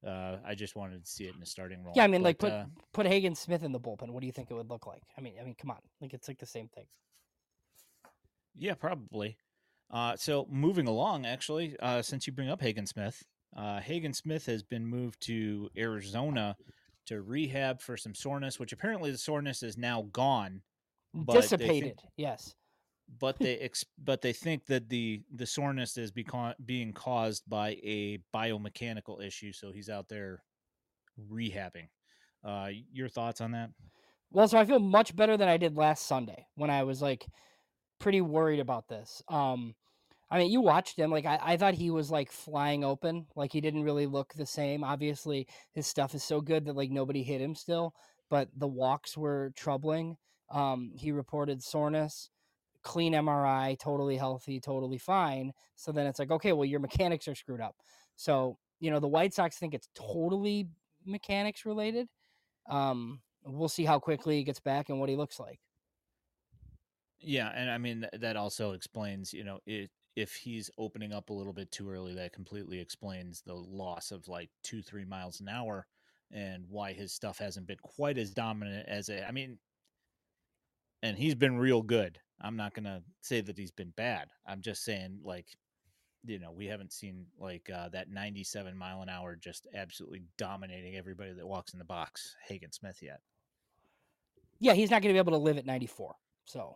S1: Uh, I just wanted to see it in the starting role.
S3: Yeah, I mean,
S1: but,
S3: like put
S1: uh,
S3: put Hagen Smith in the bullpen. What do you think it would look like? I mean, I mean, come on, like it's like the same thing.
S1: yeah, probably. Uh, so moving along, actually, uh, since you bring up Hagen Smith, uh, Hagen Smith has been moved to Arizona to rehab for some soreness, which apparently the soreness is now gone. But they think,
S3: Dissipated, yes.
S1: but they ex- but they think that the the soreness is beca- being caused by a biomechanical issue. So he's out there rehabbing. Uh, your thoughts on that?
S3: Well, so I feel much better than I did last Sunday when I was like pretty worried about this. Um, I mean, you watched him. Like, I, I thought he was like flying open. Like, he didn't really look the same. Obviously, his stuff is so good that like nobody hit him still, but the walks were troubling. Um, he reported soreness, clean M R I, totally healthy, totally fine. So then it's like, okay, well, your mechanics are screwed up. So, you know, the White Sox think it's totally mechanics related. Um, we'll see how quickly he gets back and what he looks like.
S1: Yeah, and I mean th- that also explains, you know, it, if he's opening up a little bit too early, that completely explains the loss of like two, three miles an hour, and why his stuff hasn't been quite as dominant as it. I mean, and he's been real good. I'm not gonna say that he's been bad. I'm just saying, like, you know, we haven't seen like uh, that ninety-seven mile an hour just absolutely dominating everybody that walks in the box, Hagen Smith, yet.
S3: Yeah, he's not going to be able to live at ninety-four. So.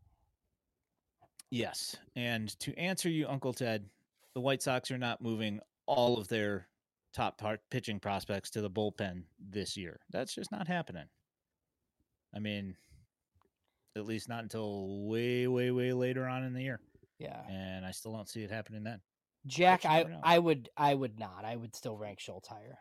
S1: Yes. And to answer you, Uncle Ted, the White Sox are not moving all of their top part pitching prospects to the bullpen this year. That's just not happening. I mean, at least not until way, way, way later on in the year.
S3: Yeah.
S1: And I still don't see it happening then.
S3: Jack,
S1: But you
S3: I,
S1: never know.
S3: I would I would not. I would still rank Schultz higher.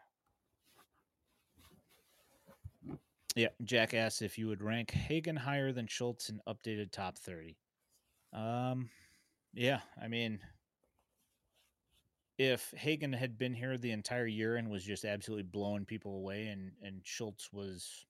S1: Yeah, Jack asks if you would rank Hagen higher than Schultz in updated top thirty. Um, yeah, I mean, if Hagen had been here the entire year and was just absolutely blowing people away, and and Schultz was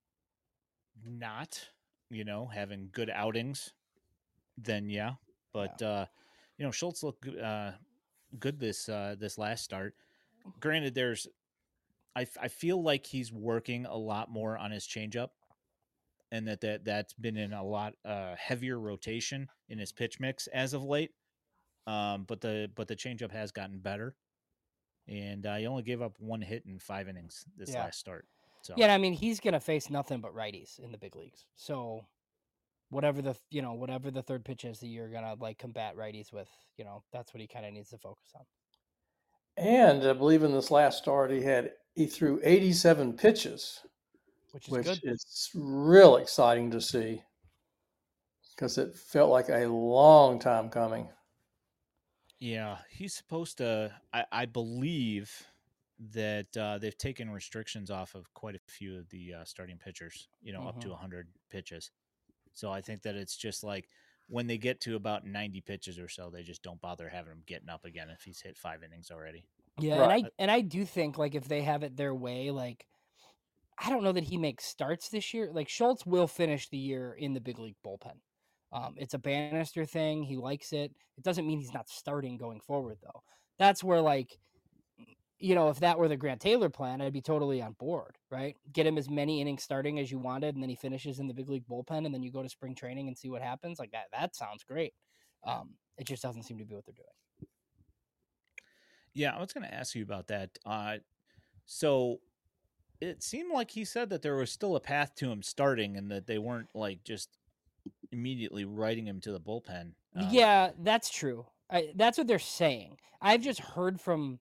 S1: not, you know, having good outings, then yeah. But
S3: Yeah.
S1: uh, you know, Schultz looked uh, good this uh, this last start. Granted, there's I, I feel like he's working a lot more on his changeup, and that, that that's been in a lot uh, heavier rotation in his pitch mix as of late. Um, but the but the changeup has gotten better, and uh, he only gave up one hit in five innings this
S3: Yeah.
S1: last start. So
S3: Yeah, I mean, he's going to face nothing but righties in the big leagues. So whatever the, you know, whatever the third pitch is that you're going to like combat righties with, you know, that's what he kind of needs to focus on.
S2: And I believe in this last start, he had he threw eighty-seven pitches,
S3: Which is
S2: which
S3: good.
S2: is real exciting to see because it felt like a long time coming.
S1: yeah, he's supposed to. I, I believe that uh, they've taken restrictions off of quite a few of the uh, starting pitchers. You know, up to
S3: Mhm.
S1: one hundred pitches. So I think that it's just like when they get to about ninety pitches or so, they just don't bother having him getting up again if he's hit five innings already.
S3: Yeah, and
S2: Right.
S3: I and I do think like if they have it their way, like I don't know that he makes starts this year. Like Schultz will finish the year in the big league bullpen. Um, it's a Bannister thing. He likes it. It doesn't mean he's not starting going forward though. That's where like you know, if that were the Grant Taylor plan, I'd be totally on board, right? Get him as many innings starting as you wanted, and then he finishes in the big league bullpen, and then you go to spring training and see what happens. Like that, that sounds great. Um, it just doesn't seem to be what they're doing.
S1: Yeah, I was going to ask you about that. Uh, so it seemed like he said that there was still a path to him starting, and that they weren't like just immediately writing him to the bullpen. Um,
S3: Yeah, that's true. I, that's what they're saying. I've just heard from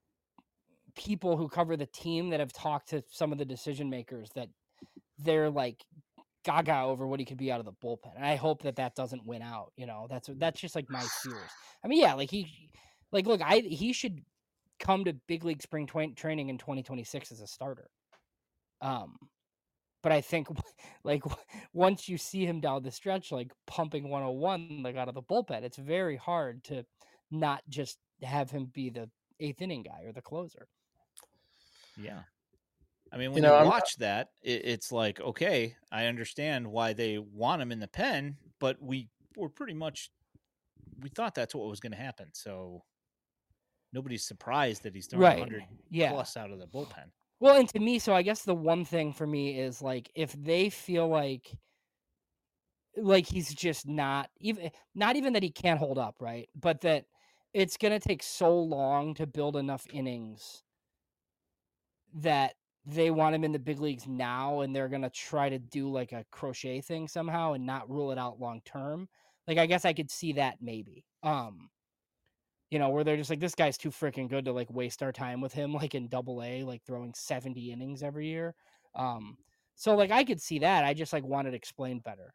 S3: people who cover the team that have talked to some of the decision makers that they're like gaga over what he could be out of the bullpen. And I hope that that doesn't win out. You know, that's that's just like my fears. I mean, yeah, like he, like look, I he should come to big league spring tw- training in twenty twenty-six as a starter. Um, but I think like once you see him down the stretch, like pumping one oh one like out of the bullpen, it's very hard to not just have him be the eighth inning guy or the closer.
S1: yeah. I mean,
S2: You
S1: when
S2: know,
S1: you
S2: I'm
S1: watch that, it, it's like, okay, I understand why they want him in the pen, but we were pretty much, we thought that's what was going to happen. So nobody's surprised that he's throwing
S3: Right.
S1: one hundred
S3: Yeah.
S1: plus out of the bullpen.
S3: Well, and to me, so I guess the one thing for me is like if they feel like like he's just not even not even that he can't hold up, right? But that it's gonna take so long to build enough innings that they want him in the big leagues now, and they're gonna try to do like a Crochet thing somehow and not rule it out long term. Like I guess I could see that maybe. Um, you know, where they're just like, this guy's too freaking good to like waste our time with him, like in double A, like throwing seventy innings every year. Um, so like I could see that. I just like wanted explained better.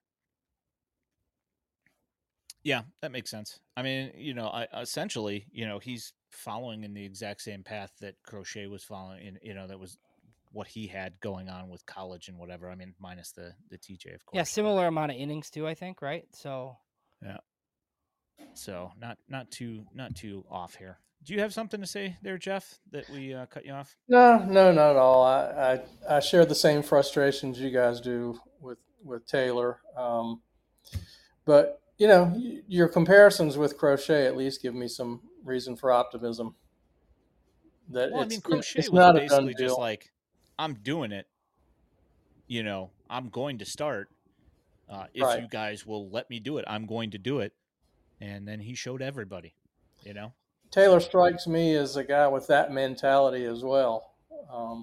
S1: Yeah, that makes sense. I mean, you know, I, essentially, you know, he's following in the exact same path that Crochet was following in, you know, that was what he had going on with college and whatever. I mean, minus the, the T J, of course.
S3: Yeah, similar but... amount of innings too, I think, right? So
S1: yeah. So not not too not too off here. Do you have something to say there, Jeff, that we uh, cut you off?
S2: No, no, not at all. I, I I share the same frustrations you guys do with with Taylor. Um, but you know, your comparisons with Crochet at least give me some reason for optimism. That
S1: well,
S2: it's,
S1: I mean, Crochet
S2: it's
S1: was
S2: not
S1: basically
S2: a done deal.
S1: just like, I'm doing it. You know, I'm going to start. Uh, if
S2: right.
S1: you guys will let me do it, I'm going to do it. And then he showed everybody, you know.
S2: Taylor strikes me as a guy with that mentality as well. Um,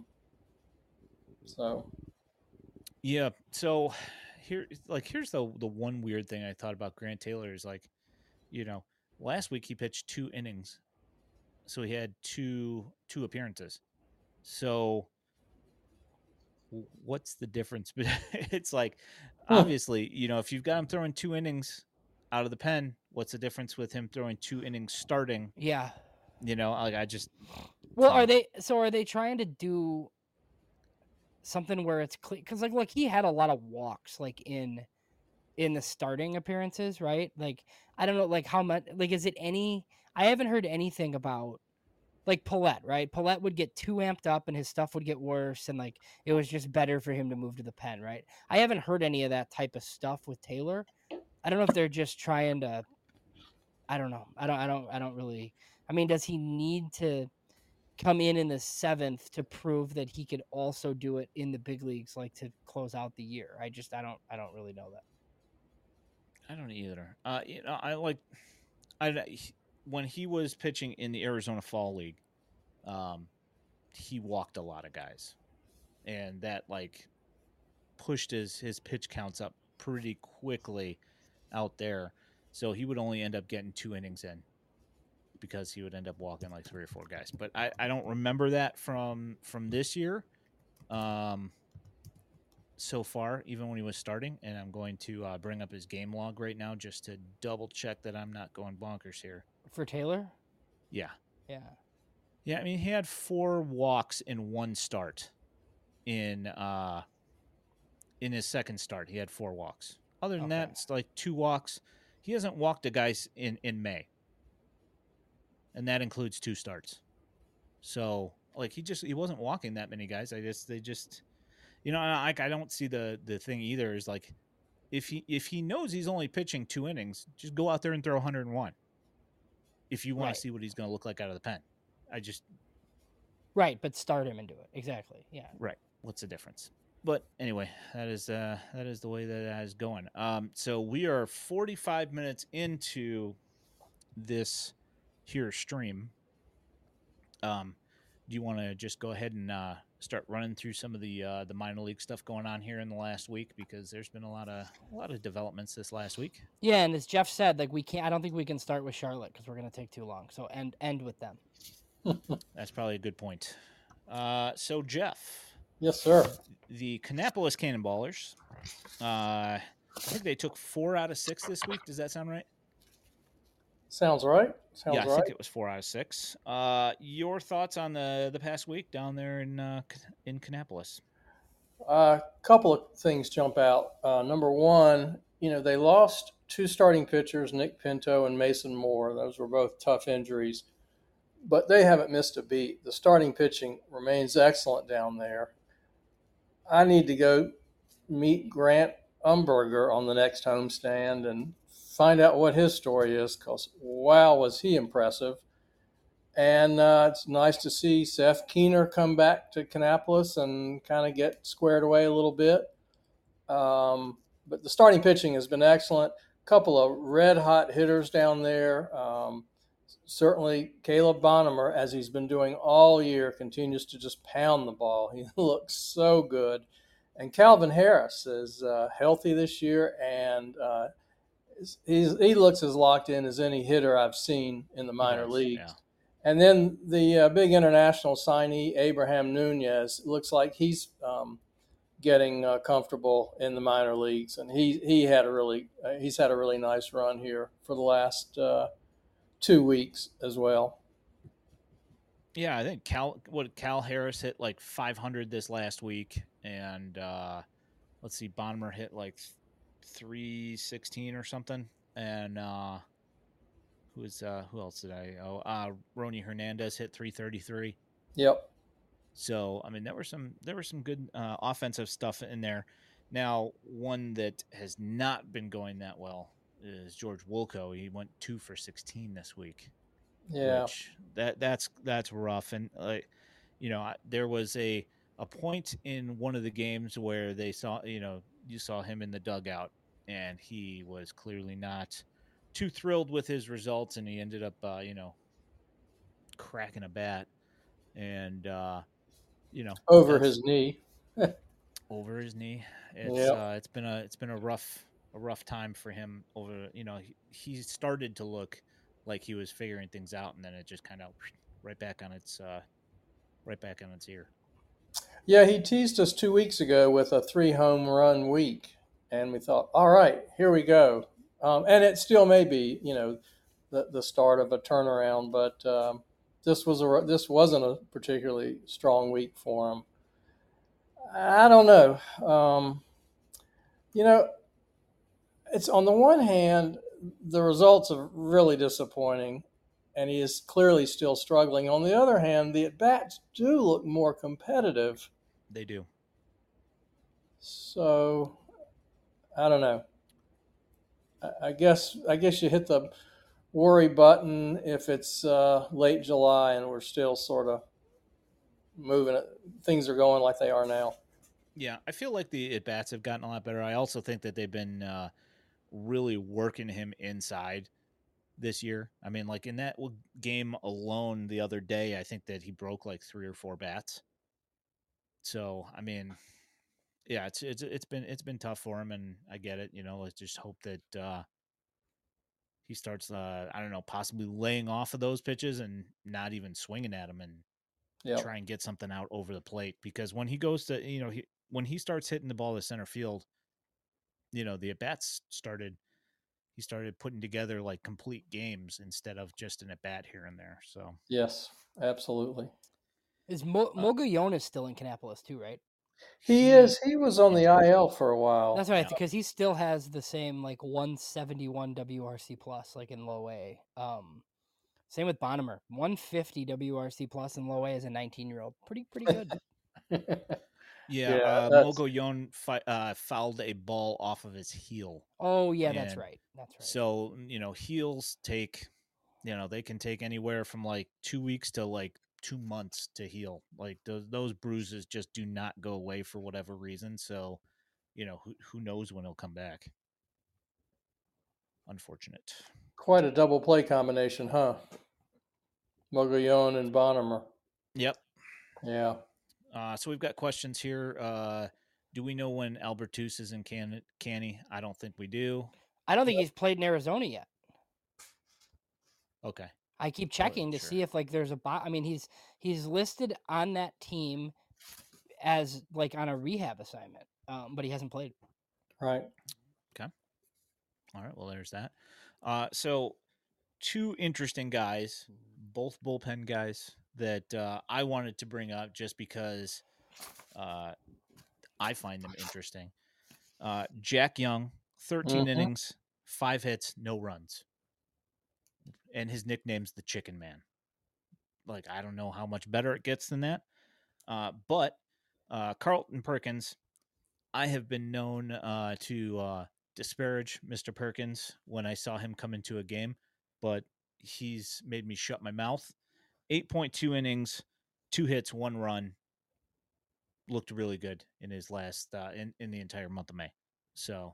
S2: so,
S1: yeah. So here, like, here's the the one weird thing I thought about Grant Taylor is like, you know, last week he pitched two innings, so he had two two appearances. So, what's the difference? But it's like, obviously, you know, if you've got him throwing two innings out of the pen, what's the difference with him throwing two innings starting?
S3: Yeah.
S1: You know, like I just.
S3: Well, fine. are they? So are they trying to do something where it's clear? Because like, look, he had a lot of walks, like in in the starting appearances, right? Like, I don't know, like how much. Like, is it any? I haven't heard anything about like Paulette, right? Paulette would get too amped up and his stuff would get worse, and like it was just better for him to move to the pen, right? I haven't heard any of that type of stuff with Taylor. I don't know if they're just trying to. I don't know. I don't. I don't. I don't really. I mean, does he need to come in in the seventh to prove that he could also do it in the big leagues, like to close out the year? I just. I don't. I don't really know that.
S1: I don't either. Uh, you know, I like. I when he was pitching in the Arizona Fall League, um, he walked a lot of guys, and that like pushed his his pitch counts up pretty quickly out there. So he would only end up getting two innings in because he would end up walking like three or four guys. But I, I don't remember that from from this year um, so far, even when he was starting. And I'm going to uh, bring up his game log right now just to double check that I'm not going bonkers here.
S3: For Taylor?
S1: Yeah.
S3: Yeah.
S1: Yeah, I mean, he had four walks in one start. In uh, in his second start, he had four walks. Other than okay. that, it's like two walks. He hasn't walked a guy in, in May. And that includes two starts. So, like, he just, he wasn't walking that many guys. I just, they just, you know, like, I don't see the, the thing either is like, if he, if he knows he's only pitching two innings, just go out there and throw one hundred one. If you want right. to see what he's going to look like out of the pen. I just.
S3: Right. But start him and do it. Exactly. Yeah.
S1: Right. What's the difference? But anyway, that is uh, that is the way that that is going. Um, so we are forty-five minutes into this here stream. Um, do you want to just go ahead and uh, start running through some of the uh, the minor league stuff going on here in the last week, because there's been a lot of a lot of developments this last week.
S3: Yeah, and as Jeff said, like we can't. I don't think we can start with Charlotte because we're going to take too long. So end end with them.
S1: That's probably a good point. Uh, so Jeff.
S2: Yes, sir.
S1: The Kannapolis Cannonballers, uh, I think they took four out of six this week. Does that sound right?
S2: Sounds right. Sounds
S1: yeah, I
S2: right.
S1: think it was four out of six. Uh, your thoughts on the, the past week down there in uh, in Kannapolis?
S2: A uh, couple of things jump out. Uh, number one, you know, they lost two starting pitchers, Nick Pinto and Mason Moore. Those were both tough injuries, but they haven't missed a beat. The starting pitching remains excellent down there. I need to go meet Grant Umberger on the next homestand and find out what his story is, because wow, was he impressive. And uh, it's nice to see Seth Keener come back to Kannapolis and kind of get squared away a little bit. Um, but the starting pitching has been excellent. A couple of red hot hitters down there. Um, certainly, Caleb Bonham, as he's been doing all year, continues to just pound the ball. He looks so good. And Calvin Harris is uh, healthy this year, and uh, he's, he looks as locked in as any hitter I've seen in the minor
S1: does,
S2: leagues.
S1: yeah.
S2: And then the uh, big international signee, Abraham Nunez, looks like he's um, getting uh, comfortable in the minor leagues, and he he had a really uh, he's had a really nice run here for the last uh, two weeks as well.
S1: Yeah, I think Cal what Cal Harris hit like five hundred this last week, and uh, let's see, Bonner hit like three sixteen or something, and uh, who is uh, who else did I? Oh, uh, Rony Hernandez hit three thirty-three.
S2: Yep.
S1: So I mean, there were some there was some good uh, offensive stuff in there. Now, one that has not been going that well is George Wolko. He went two for sixteen this week.
S2: Yeah.
S1: Which that that's that's rough. And like, you know, there was a a point in one of the games where they saw, you know, you saw him in the dugout, and he was clearly not too thrilled with his results, and he ended up, uh, you know, cracking a bat, and uh, you know,
S2: over his knee.
S1: over his knee. It's
S2: Yep.
S1: uh, it's been a it's been a rough a rough time for him. Over, you know, he, he started to look like he was figuring things out, and then it just kind of right back on its uh, right back on its ear.
S2: Yeah, he teased us two weeks ago with a three home run week, and we thought, all right, here we go. Um, and it still may be, you know, the the start of a turnaround, but um, this was a this wasn't a particularly strong week for him. I don't know. Um, you know, it's on the one hand, the results are really disappointing, and he is clearly still struggling. On the other hand, the at bats do look more competitive.
S1: They do.
S2: So I don't know. I guess I guess you hit the worry button if it's uh, late July and we're still sort of moving it. Things are going like they are now.
S1: Yeah, I feel like the at bats have gotten a lot better. I also think that they've been uh, really working him inside this year. I mean, like in that game alone the other day, I think that he broke like three or four bats. So, I mean, yeah, it's it's it's been it's been tough for him, and I get it. You know, let's just hope that uh, he starts. Uh, I don't know, possibly laying off of those pitches and not even swinging at them, and
S2: Yep.
S1: try and get something out over the plate. Because when he goes to, you know, he when he starts hitting the ball to center field, you know, the at bats started. He started putting together like complete games instead of just an at bat here and there. So
S2: Yes, absolutely.
S3: Is Mo-
S1: uh,
S3: Mogollon still in Kannapolis too, right?
S2: He, he is. He was on the I L for a while.
S3: That's right, because he still has the same like one seventy-one W R C plus, like in low A. Um, same with Bonham, one fifty W R C plus in low A as a nineteen-year-old. Pretty, pretty good.
S1: yeah,
S2: yeah,
S1: uh,
S2: that's-
S1: Mogollon fi- uh, fouled a ball off of his heel.
S3: Oh yeah, that's
S1: And
S3: right. That's right.
S1: So, you know, heels take, you know, they can take anywhere from like two weeks to like two months to heal. Like those those bruises just do not go away for whatever reason. So, you know, who who knows when he'll come back. Unfortunate.
S2: Quite a double play combination, huh? Mogollon and Bonham.
S1: Yep.
S2: Yeah.
S1: Uh, so we've got questions here. Uh, do we know when Albertus is in Can- Canny? I don't think we do.
S3: I don't think he's played in Arizona yet.
S1: Okay.
S3: I keep checking to
S1: sure.
S3: see if like there's a bot. I mean, he's he's listed on that team as like on a rehab assignment, um, but he hasn't played.
S2: Right.
S1: Okay. All right. Well, there's that. Uh, so two interesting guys, both bullpen guys that uh, I wanted to bring up just because uh, I find them interesting. Uh, Jack Young, thirteen
S2: Mhm.
S1: innings, five hits, no runs. And his nickname's the Chicken Man. Like, I don't know how much better it gets than that. Uh, but uh, Carlton Perkins, I have been known uh, to uh, disparage Mister Perkins when I saw him come into a game, but he's made me shut my mouth. eight point two innings, two hits, one run. Looked really good in his last uh, in in the entire month of May. So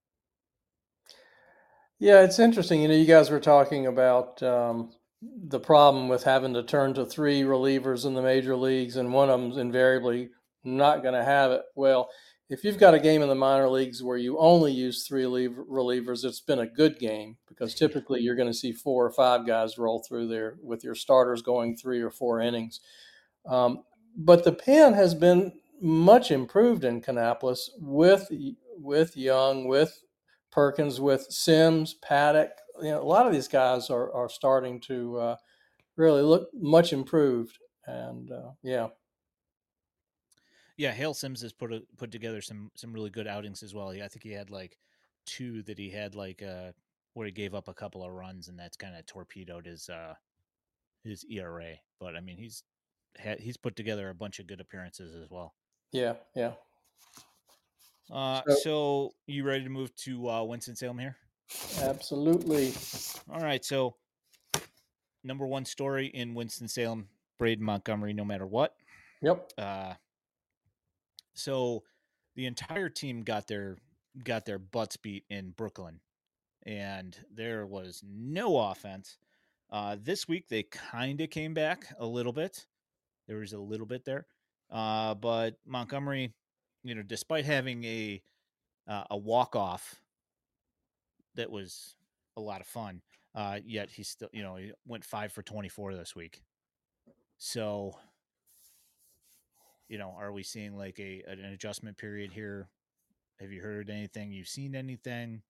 S2: Yeah, it's interesting. You know, you guys were talking about um, the problem with having to turn to three relievers in the major leagues, and one of them's invariably not going to have it. Well, if you've got a game in the minor leagues where you only use three relievers, it's been a good game because typically you're going to see four or five guys roll through there with your starters going three or four innings. Um, but the pen has been much improved in Kannapolis with with Young, with Perkins, with Sims, Paddock. You know, a lot of these guys are are starting to uh, really look much improved, and uh, yeah,
S1: yeah, Hale Sims has put a, put together some some really good outings as well. Yeah, I think he had like two that he had like uh where he gave up a couple of runs, and that's kind of torpedoed his uh his E R A. But I mean, he's had, he's put together a bunch of good appearances as well.
S2: yeah, yeah.
S1: Uh,
S2: So,
S1: so you ready to move to uh, Winston Salem here?
S2: absolutely.
S1: All right. So number one story in Winston Salem, Braden Montgomery, no matter what.
S2: Yep.
S1: Uh, so the entire team got their got their butts beat in Brooklyn, and there was no offense. Uh, this week they kind of came back a little bit. There was a little bit there, uh, but Montgomery, you know, despite having a uh, a walk off that was a lot of fun, uh, yet he still, you know, he went five for twenty-four this week. So, you know, are we seeing like a an adjustment period here? Have you heard anything? You've seen anything?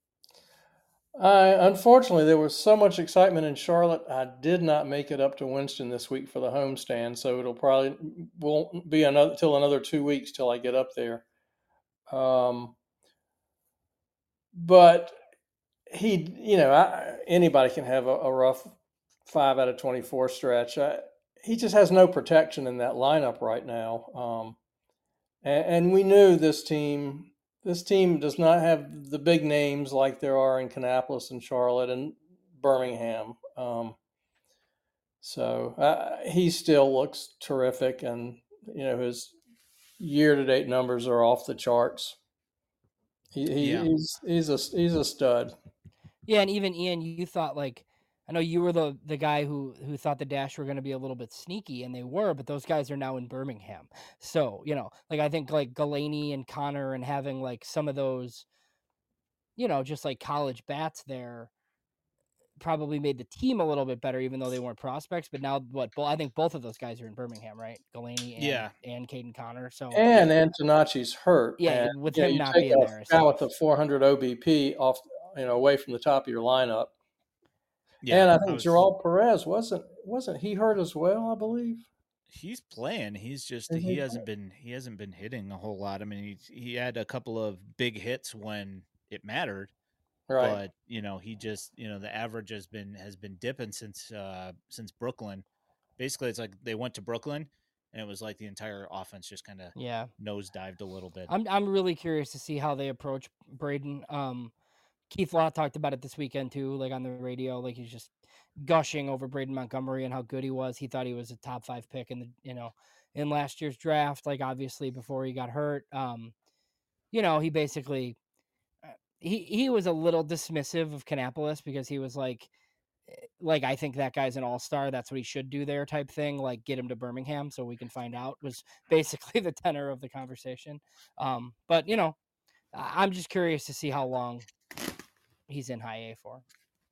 S2: I unfortunately there was so much excitement in Charlotte. I did not make it up to Winston this week for the homestand, so it'll probably won't be another till another two weeks till I get up there. Um, but he, you know, I, anybody can have a, a rough five out of twenty-four stretch. I, he just has no protection in that lineup right now. Um, and, and we knew this team. This team does not have the big names like there are in Kannapolis and Charlotte and Birmingham. Um, so uh, he still looks terrific, and you know his year-to-date numbers are off the charts. He, he
S1: Yeah,
S2: he's he's a he's a stud.
S3: Yeah, and even Ian, you thought like I know you were the the guy who who thought the Dash were going to be a little bit sneaky, and they were, but those guys are now in Birmingham. So you know, like I think like Galaney and Connor and having like some of those, you know, just like college bats there probably made the team a little bit better, even though they weren't prospects. But now what? Well, I think both of those guys are in Birmingham, right? Galaney and
S1: yeah,
S3: and Caden Connor. So
S2: And
S1: yeah,
S2: Antonacci's hurt,
S3: yeah,
S2: and
S3: with
S2: you know
S3: him
S2: you
S3: not
S2: take
S3: being
S2: a
S3: there,
S2: guy
S3: so
S2: with a four hundred O B P off, you know, away from the top of your lineup.
S1: yeah.
S2: And I
S1: I
S2: think
S1: was.
S2: Gerald Perez wasn't wasn't he hurt as well? I believe.
S1: He's playing. He's just
S2: Is
S1: he
S2: he?
S1: hasn't been he hasn't been hitting a whole lot. I mean, he he had a couple of big hits when it mattered,
S2: Right.
S1: but you know he just you know the average has been has been dipping since uh since Brooklyn. Basically, it's like they went to Brooklyn, and it was like the entire offense just kind of
S3: yeah.
S1: nosedived a little bit.
S3: I'm I'm really curious to see how they approach Braden. Um, Keith Law talked about it this weekend too, like on the radio. Like he's just gushing over Braden Montgomery and how good he was. He thought he was a top five pick in the you know in last year's draft. Like obviously before he got hurt, um, you know he basically uh, he he was a little dismissive of Kannapolis because he was like like I think that guy's an all star. That's what he should do there, type thing. Like get him to Birmingham so we can find out. Was basically the tenor of the conversation. Um, but you know, I- I'm just curious to see how long he's in high A for.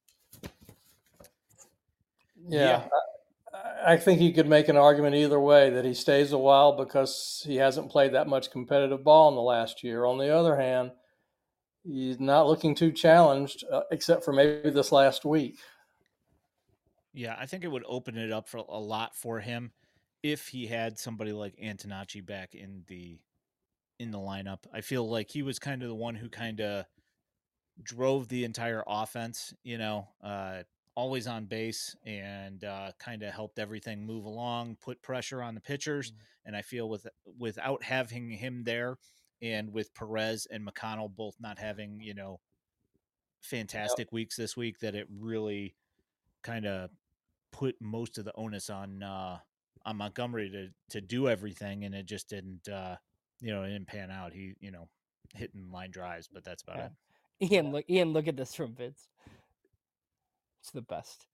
S2: Yeah.
S1: Yeah,
S2: I, I think you could make an argument either way that he stays a while because he hasn't played that much competitive ball in the last year. On the other hand, he's not looking too challenged, uh, except for maybe this last week.
S1: yeah. I think it would open it up for a lot for him if he had somebody like Antonacci back in the in the lineup. I feel like he was kind of the one who kind of drove the entire offense, you know, uh, always on base and uh, kind of helped everything move along, put pressure on the pitchers.
S3: Mm.
S1: And I feel with without having him there and with Perez and McConnell both not having, you know,
S2: Yep.
S1: fantastic weeks this week, that it really kind of put most of the onus on uh, on Montgomery to to do everything, and it just didn't uh, you know it didn't pan out. He you know hitting line drives, but that's about
S3: Yeah.
S1: it.
S3: Ian, look, Ian, look at this from Vince. It's the best.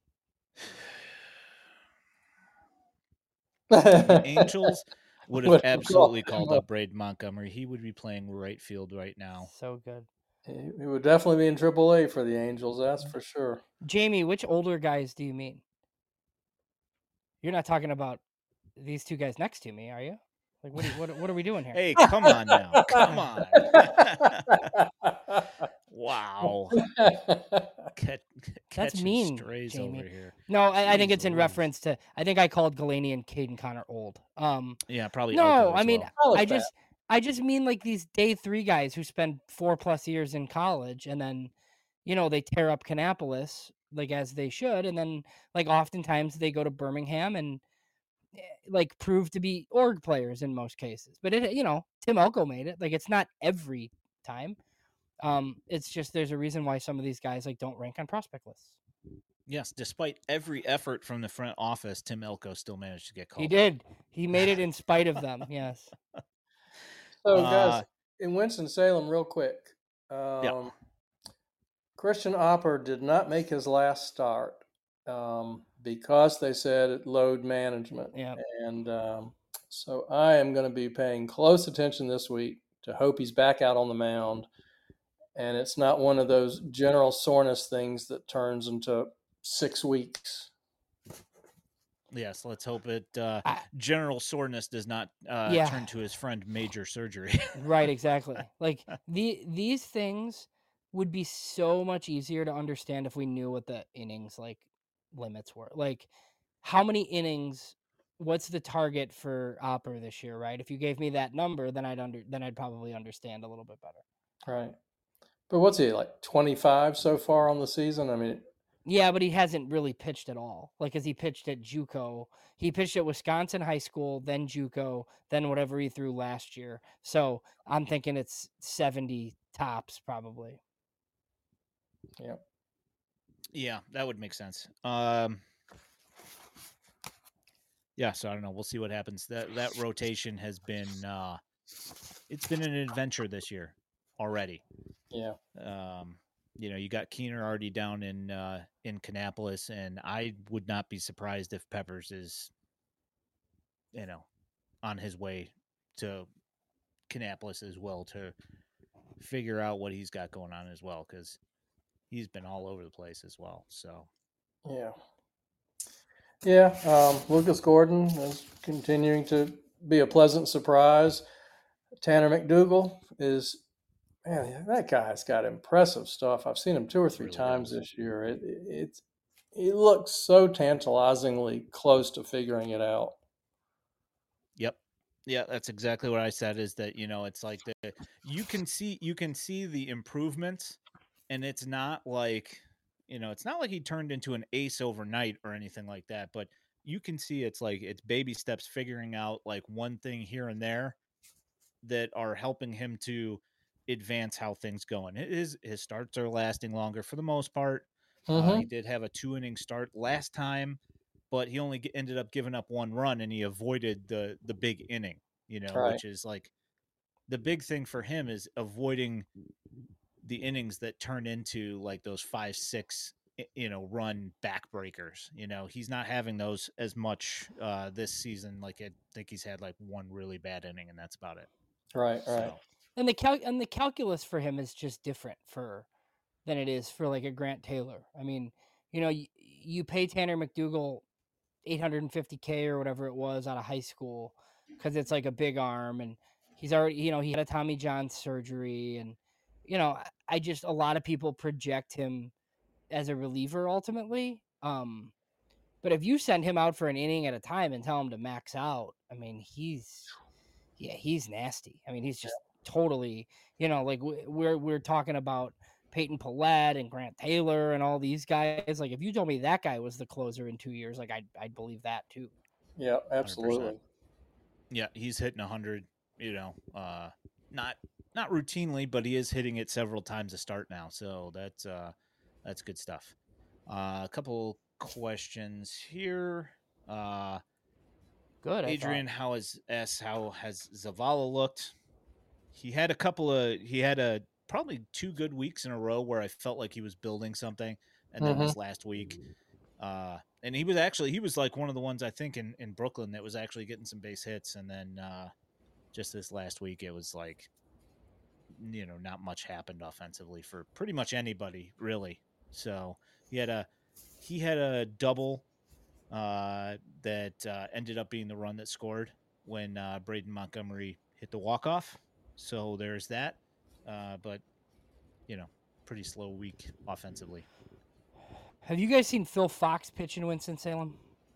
S1: The Angels would have
S2: Would have
S1: absolutely
S2: called him
S1: called
S2: up.
S1: up Braden Montgomery. He would be playing right field right now.
S3: So good.
S2: He he would definitely be in triple A for the Angels, that's for sure.
S3: Jamie, which older guys do you mean? You're not talking about these two guys next to me, are you? Like, what? Are, what? What are we doing here?
S1: Hey, come on now, come on! Wow, Catch,
S3: That's
S1: catching
S3: mean,
S1: strays
S3: Jamie.
S1: over here.
S3: No, I, I think
S1: Jeez
S3: it's in
S1: Louise.
S3: reference to. I think I called Galaney and Caden Connor old. Um,
S1: Yeah, probably.
S3: no,
S1: Elko as
S3: I mean,
S1: well.
S2: College
S3: I
S2: bat.
S3: just, I just mean like these day three guys who spend four plus years in college and then, you know, they tear up Kannapolis like as they should, and then like oftentimes they go to Birmingham and eh, like prove to be org players in most cases. But it, you know, Tim Elko made it. Like it's not every time. Um, it's just there's a reason why some of these guys like don't rank on prospect lists.
S1: Yes, despite every effort from the front office, Tim Elko still managed to get called.
S3: He
S1: up.
S3: did. He made it in spite of them. Yes.
S2: So,
S1: Uh,
S2: guys, in Winston-Salem, real quick, um,
S1: Yeah.
S2: Christian Opper did not make his last start um, because they said load management.
S3: Yeah.
S2: And um, so I am going to be paying close attention this week to hope he's back out on the mound. And it's not one of those general soreness things that turns into six weeks.
S1: Yes, let's hope it. Uh,
S3: I-
S1: general soreness does not uh,
S3: Yeah.
S1: turn to his friend major surgery.
S3: Right, exactly. Like the these things would be so much easier to understand if we knew what the innings like limits were. Like how many innings, what's the target for Opper this year, right? If you gave me that number, then I'd under then I'd probably understand a little bit better.
S2: Right. But what's he, like twenty-five so far on the season? I mean,
S3: Yeah, but he hasn't really pitched at all. Like, as he pitched at JUCO, he pitched at Wisconsin high school, then JUCO, then whatever he threw last year. So I'm thinking it's seventy tops, probably.
S2: yeah.
S1: Yeah, that would make sense. Um, yeah, so I don't know. We'll see what happens. That that rotation has been uh, it's been an adventure this year already.
S2: Yeah.
S1: Um, you know, you got Keener already down in uh, in Kannapolis, and I would not be surprised if Peppers is, you know, on his way to Kannapolis as well to figure out what he's got going on as well, because he's been all over the place as well. So
S2: Yeah. Yeah. Um, Lucas Gordon is continuing to be a pleasant surprise. Tanner McDougal is, man, that guy's got impressive stuff. I've seen him two or three
S1: Really
S2: times
S1: does.
S2: this year. It, it, it's, he looks so tantalizingly close to figuring it out.
S1: Yep. Yeah, that's exactly what I said, is that, you know, it's like the you can see you can see the improvements, and it's not like, you know, it's not like he turned into an ace overnight or anything like that, but you can see it's like it's baby steps, figuring out like one thing here and there that are helping him to advance how things going. His his starts are lasting longer for the most part.
S2: Mm-hmm.
S1: Uh, he did have a two inning start last time, but he only g- ended up giving up one run, and he avoided the the big inning. You know,
S2: Right.
S1: which is like the big thing for him is avoiding the innings that turn into like those five six i- you know run backbreakers. You know, he's not having those as much uh, this season. Like I think he's had like one really bad inning, and that's about it.
S2: Right. Right.
S1: So
S3: And the cal- and the calculus for him is just different for than it is for like a Grant Taylor. I mean, you know, you, you pay Tanner McDougal eight hundred fifty K or whatever it was out of high school because it's like a big arm, and he's already, you know, he had a Tommy John surgery, and you know, I- I just a lot of people project him as a reliever ultimately. Um, but if you send him out for an inning at a time and tell him to max out, I mean, he's yeah, he's nasty. I mean, he's just totally, you know, like w- we're we're talking about Peyton Pallette and Grant Taylor and all these guys. Like, if you told me that guy was the closer in two years, like I'd I'd believe that too.
S2: Yeah. Absolutely.
S1: one hundred percent. Yeah, he's hitting one hundred, you know, uh, not not routinely, but he is hitting it several times a start now. So that's uh, that's good stuff. Uh, a couple questions here. Uh,
S3: Good. I
S1: Adrian,
S3: thought.
S1: how is S? How has Zavala looked? He had a couple of. He had a probably two good weeks in a row where I felt like he was building something, and then
S2: Mhm.
S1: this last week, uh, and he was actually he was like one of the ones I think in in Brooklyn that was actually getting some base hits, and then uh, just this last week it was like, you know, not much happened offensively for pretty much anybody really. So he had a he had a double uh, that uh, ended up being the run that scored when uh, Braden Montgomery hit the walk off. So there's that. Uh, but you know, pretty slow week offensively.
S3: Have you guys seen Phil Fox pitch in Winston Salem?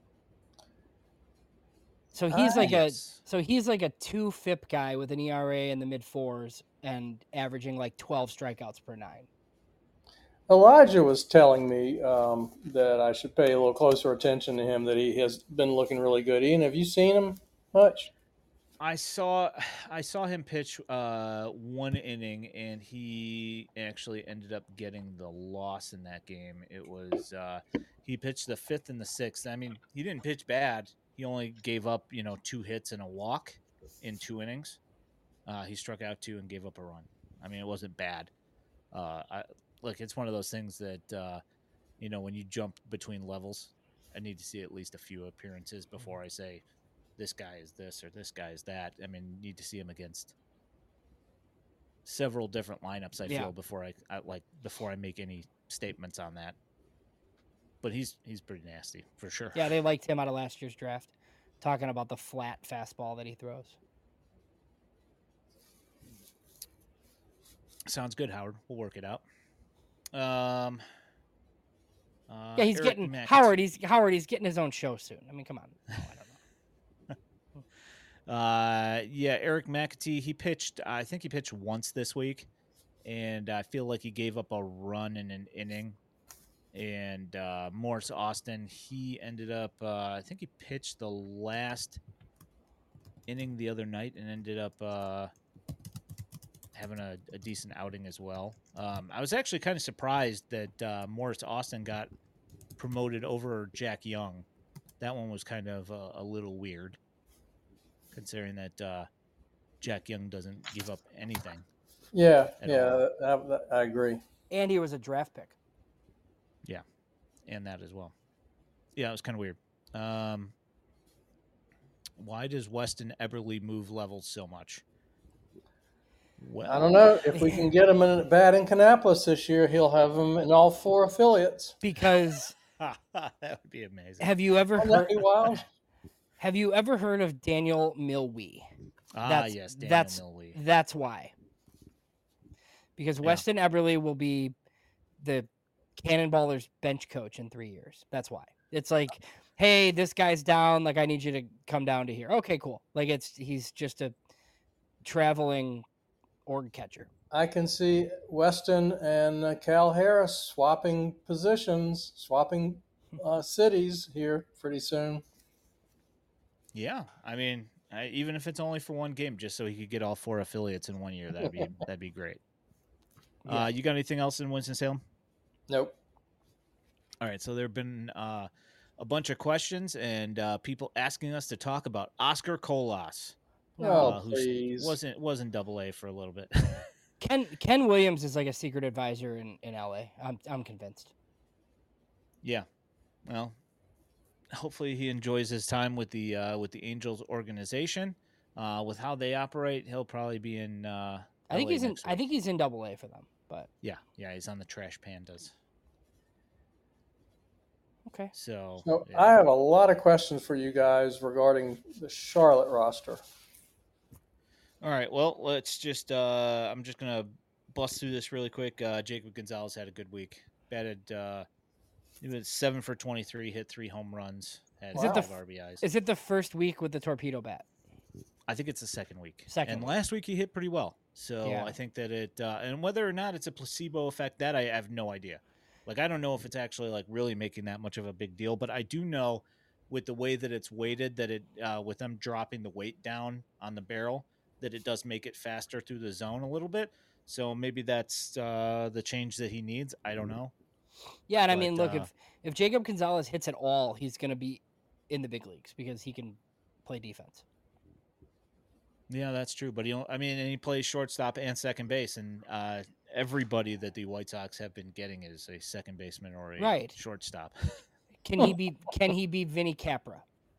S3: So he's
S2: I-
S3: like
S1: Yes.
S3: a so he's like a two F I P guy with an E R A in the mid fours and averaging like twelve strikeouts per nine.
S2: Elijah was telling me um, that I should pay a little closer attention to him. That he has been looking really good. Ian, have you seen him much?
S1: I saw I saw him pitch uh, one inning, and he actually ended up getting the loss in that game. It was uh, he pitched the fifth and the sixth. I mean, he didn't pitch bad. He only gave up, you know, two hits and a walk in two innings. Uh, he struck out two and gave up a run. I mean, it wasn't bad. Uh, I, look, it's one of those things that uh, you know, when you jump between levels, I need to see at least a few appearances before I say this guy is this or this guy is that. I mean, need to see him against several different lineups. I
S3: Yeah.
S1: feel before I, I like before I make any statements on that. But he's he's pretty nasty for sure.
S3: Yeah, they liked him out of last year's draft. Talking about the flat fastball that he throws.
S1: Sounds good, Howard. We'll work it out. Um. Uh,
S3: Yeah, he's
S1: Eric
S3: getting
S1: McAtee.
S3: Howard. He's Howard. He's getting his own show soon. I mean, come on. No, I don't know.
S1: Uh, yeah, Eric McAtee. He pitched. I think he pitched once this week, and I feel like he gave up a run in an inning. And uh, Morris Austin, he ended up. Uh, I think he pitched the last inning the other night and ended up uh, having a, a decent outing as well. Um, I was actually kind of surprised that uh, Morris Austin got promoted over Jack Young. That one was kind of a, a little weird, considering that uh, Jack Young doesn't give up anything.
S2: Yeah,
S1: At
S2: yeah,
S1: all.
S2: that, that, that- I agree.
S3: And he was a draft pick.
S1: Yeah, and that as well. Yeah, it was kind of weird. Um, why does Weston Eberle move levels so much? Well,
S2: I don't know if we can get him in at bat in Kannapolis this year. He'll have him in all four affiliates.
S3: Because
S1: that would be amazing.
S3: have you ever
S2: Wouldn't that
S3: heard?
S2: be wild?
S3: Have you ever heard of Daniel Milwee?
S1: Ah,
S3: that's-
S1: yes, Daniel
S3: that's-
S1: Milwee.
S3: That's why. Because
S1: Yeah.
S3: Weston Eberle will be the Cannonballers bench coach in three years. That's why. It's like, hey, this guy's down. Like, I need you to come down to here. Okay, cool. Like, it's he's just a traveling org catcher.
S2: I can see Weston and uh, Cal Harris swapping positions, swapping uh, cities here pretty soon.
S1: Yeah, I mean, I, even if it's only for one game, just so he could get all four affiliates in one year, that'd be that'd be great.
S3: Yeah.
S1: Uh, you got anything else in Winston-Salem?
S2: Nope.
S1: All right, so there have been uh, a bunch of questions and uh, people asking us to talk about Oscar Colas,
S2: Oh,
S1: uh, who
S2: please.
S1: wasn't wasn't Double A for a little bit.
S3: Ken Ken Williams is like a secret advisor in, in L A. I'm I'm convinced.
S1: Yeah, well, hopefully he enjoys his time with the uh, with the Angels organization. Uh, with how they operate, he'll probably be in. Uh,
S3: I think
S1: L A
S3: he's in
S1: next
S3: I
S1: week.
S3: think he's in double A for them. But
S1: Yeah, yeah, he's on the Trash Pandas.
S3: okay.
S1: So,
S2: So
S1: yeah.
S2: I have a lot of questions for you guys regarding the Charlotte roster.
S1: All right. Well, let's just. Uh, I'm just gonna bust through this really quick. Uh, Jacob Gonzalez had a good week. Batted. Uh, he was seven for twenty-three. Hit three home runs. Had
S2: Is it the
S1: five
S3: f-
S1: R B Is.
S3: Is it the first week with the torpedo bat?
S1: I think it's the second week.
S3: Second
S1: And
S3: week.
S1: last week he hit pretty well. So
S3: Yeah.
S1: I think that it. Uh, and whether or not it's a placebo effect, that I have no idea. Like I don't know if it's actually like really making that much of a big deal, but I do know with the way that it's weighted, that it uh, with them dropping the weight down on the barrel, that it does make it faster through the zone a little bit. So maybe that's uh, the change that he needs. I don't know.
S3: Yeah, and I
S1: But,
S3: mean, look,
S1: uh,
S3: if if Jacob Gonzalez hits at all, he's going to be in the big leagues because he can play defense.
S1: Yeah, that's true. But he, don't- I mean, and he plays shortstop and second base, and uh, everybody that the White Sox have been getting is a second baseman or a
S3: Right.
S1: shortstop.
S3: Can he be can he be Vinny Capra?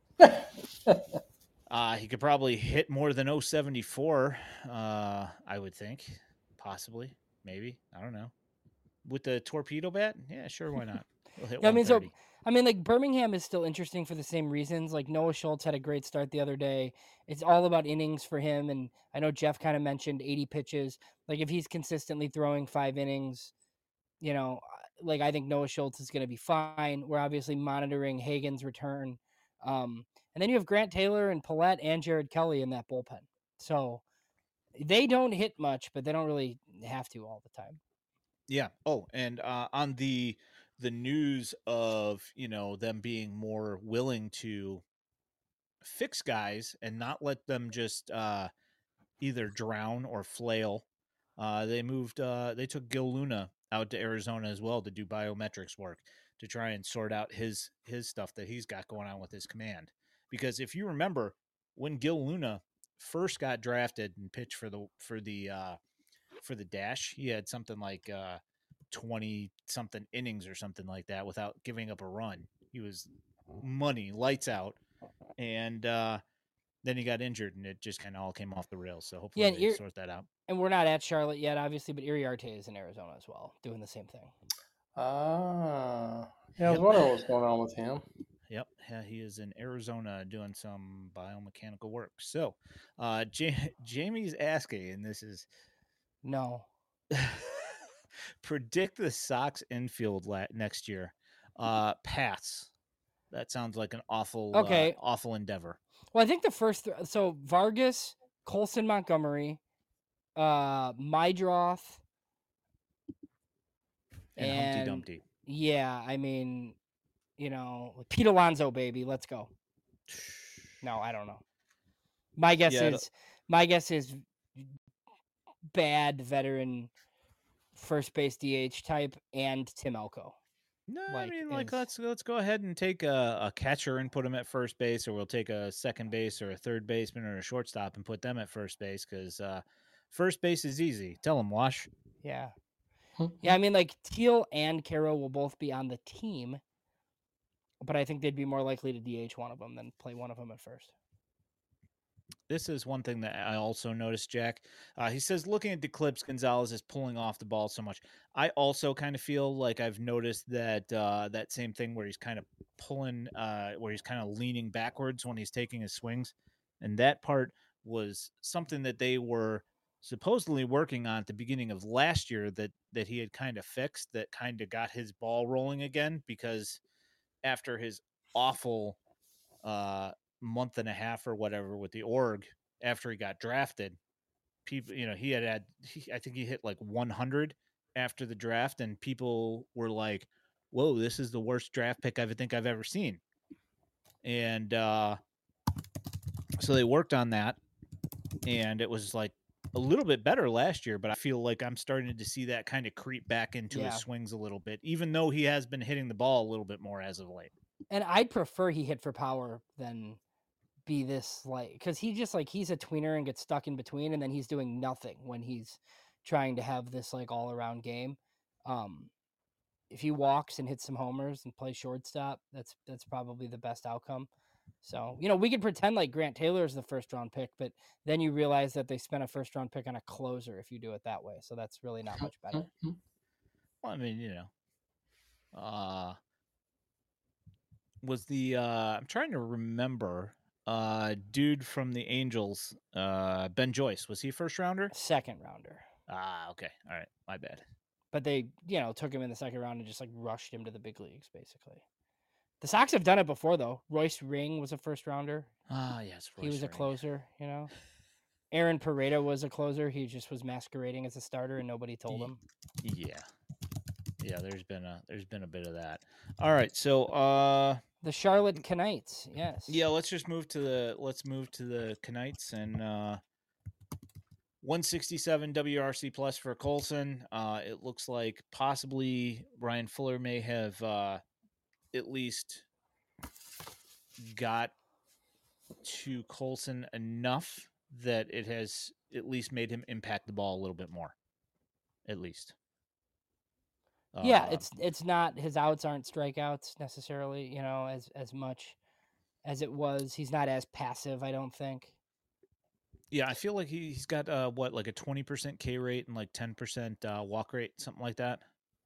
S1: Uh, he could probably hit more than oh seventy-four, uh, I would think. Possibly. Maybe. I don't know. With the torpedo bat? Yeah, sure, why not? He'll hit
S3: Yeah, I mean, so
S1: one thirty.
S3: I mean, like Birmingham is still interesting for the same reasons. Like Noah Schultz had a great start the other day. It's all about innings for him, and I know Jeff kind of mentioned eighty pitches. Like if he's consistently throwing five innings, you know, like I think Noah Schultz is going to be fine. We're obviously monitoring Hagen's return, um, and then you have Grant Taylor and Paulette and Jared Kelly in that bullpen. So they don't hit much, but they don't really have to all the time.
S1: Yeah. Oh, and uh, on the the news of, you know, them being more willing to fix guys and not let them just uh, either drown or flail. Uh, they moved. Uh, they took Gil Luna out to Arizona as well to do biometrics work to try and sort out his his stuff that he's got going on with his command. Because if you remember, when Gil Luna first got drafted and pitched for the for the uh, for the Dash, he had something like uh, twenty something innings or something like that without giving up a run. He was money, lights out, and uh, then he got injured, and it just kind of all came off the rails. So hopefully
S3: Yeah, and
S1: they
S3: Ir-
S1: sort that out.
S3: and we're not at Charlotte yet, obviously, but Iriarte is in Arizona as well, doing the same thing.
S2: Ah, yeah, I was
S1: Yep.
S2: wondering what's going on with him.
S1: Yep, yeah, he is in Arizona doing some biomechanical work. So, uh, J- Jamie's asking, and this is
S3: No.
S1: predict the Sox infield la- next year. Uh, pass. That sounds like an awful,
S3: Okay.
S1: uh, awful endeavor.
S3: Well, I think the first th- so Vargas, Colson, Montgomery, uh, Mydroth,
S1: And,
S3: and
S1: Humpty Dumpty.
S3: yeah, I mean, you know, Pete Alonso, baby, let's go. No, I don't know. My guess
S1: Yeah,
S3: is my guess is bad veteran first base D H type and Tim Elko.
S1: No,
S3: Like,
S1: I mean, like
S3: is-
S1: let's let's go ahead and take a, a catcher and put him at first base, or we'll take a second base or a third baseman or a shortstop and put them at first base because uh, first base is easy. Tell them, Wash.
S3: Yeah. Yeah, I mean, like Teal and Caro will both be on the team, but I think they'd be more likely to D H one of them than play one of them at first.
S1: This is one thing that I also noticed, Jack. Uh, he says, looking at the clips, Gonzalez is pulling off the ball so much. I also kind of feel like I've noticed that uh, that same thing where he's kind of pulling, uh, where he's kind of leaning backwards when he's taking his swings. And that part was something that they were supposedly working on at the beginning of last year that, that he had kind of fixed, that kind of got his ball rolling again, because after his awful uh, month and a half or whatever with the org after he got drafted, people, you know, he had had, he, I think he hit like one hundred after the draft, and people were like, "Whoa, this is the worst draft pick I think I've ever seen." And uh, so they worked on that, and it was like a little bit better last year. But I feel like I'm starting to see that kind of creep back into
S3: Yeah.
S1: his swings a little bit, even though he has been hitting the ball a little bit more as of late.
S3: And I'd prefer he hit for power than be this like because he just like he's a tweener and gets stuck in between, and then he's doing nothing when he's trying to have this like all around game. Um, if he walks and hits some homers and plays shortstop, that's that's probably the best outcome. So you know we could pretend like Grant Taylor is the first round pick, but then you realize that they spent a first round pick on a closer if you do it that way. So that's really not much better.
S1: Well, I mean, you know, uh, was the uh I'm trying to remember uh dude from the Angels, uh Ben Joyce, was he first rounder?
S3: Second rounder.
S1: Ah, okay. All right. My bad.
S3: But they, you know, took him in the second round and just like rushed him to the big leagues, basically. The Sox have done it before, though. Royce Ring was a first rounder.
S1: Ah, yes.
S3: He was a
S1: Ring.
S3: closer, you know. Aaron Pareto was a closer. He just was masquerading as a starter and nobody told him.
S1: Yeah. Yeah, there's been a there's been a bit of that. All right. So uh
S3: The Charlotte Knights, yes.
S1: yeah, let's just move to the let's move to the Knights and uh one sixty-seven W R C plus for Colson. Uh, it looks like possibly Ryan Fuller may have uh, at least got to Colson enough that it has at least made him impact the ball a little bit more, at least.
S3: Yeah,
S1: Uh,
S3: it's it's not his outs aren't strikeouts necessarily, you know, as as much as it was. He's not as passive, I don't think.
S1: yeah, I feel like he, he's got uh, what, like a twenty percent K rate and like ten percent uh, walk rate, something like that.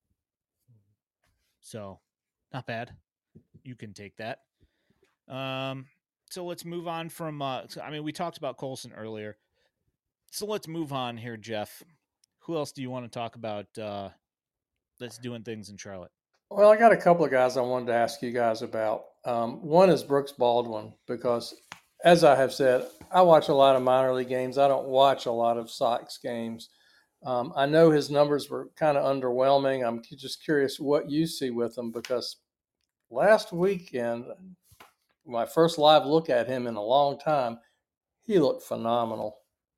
S1: So, not bad. You can take that. Um, so let's move on from. Uh, so, I mean, we talked about Colson earlier. So let's move on here, Jeff. Who else do you want to talk about uh, that's doing things in Charlotte?
S2: Well, I got a couple of guys I wanted to ask you guys about. Um, one is Brooks Baldwin, because, as I have said, I watch a lot of minor league games. I don't watch a lot of Sox games. Um, I know his numbers were kind of underwhelming. I'm just curious what you see with him, because last weekend, my first live look at him in a long time, he looked phenomenal.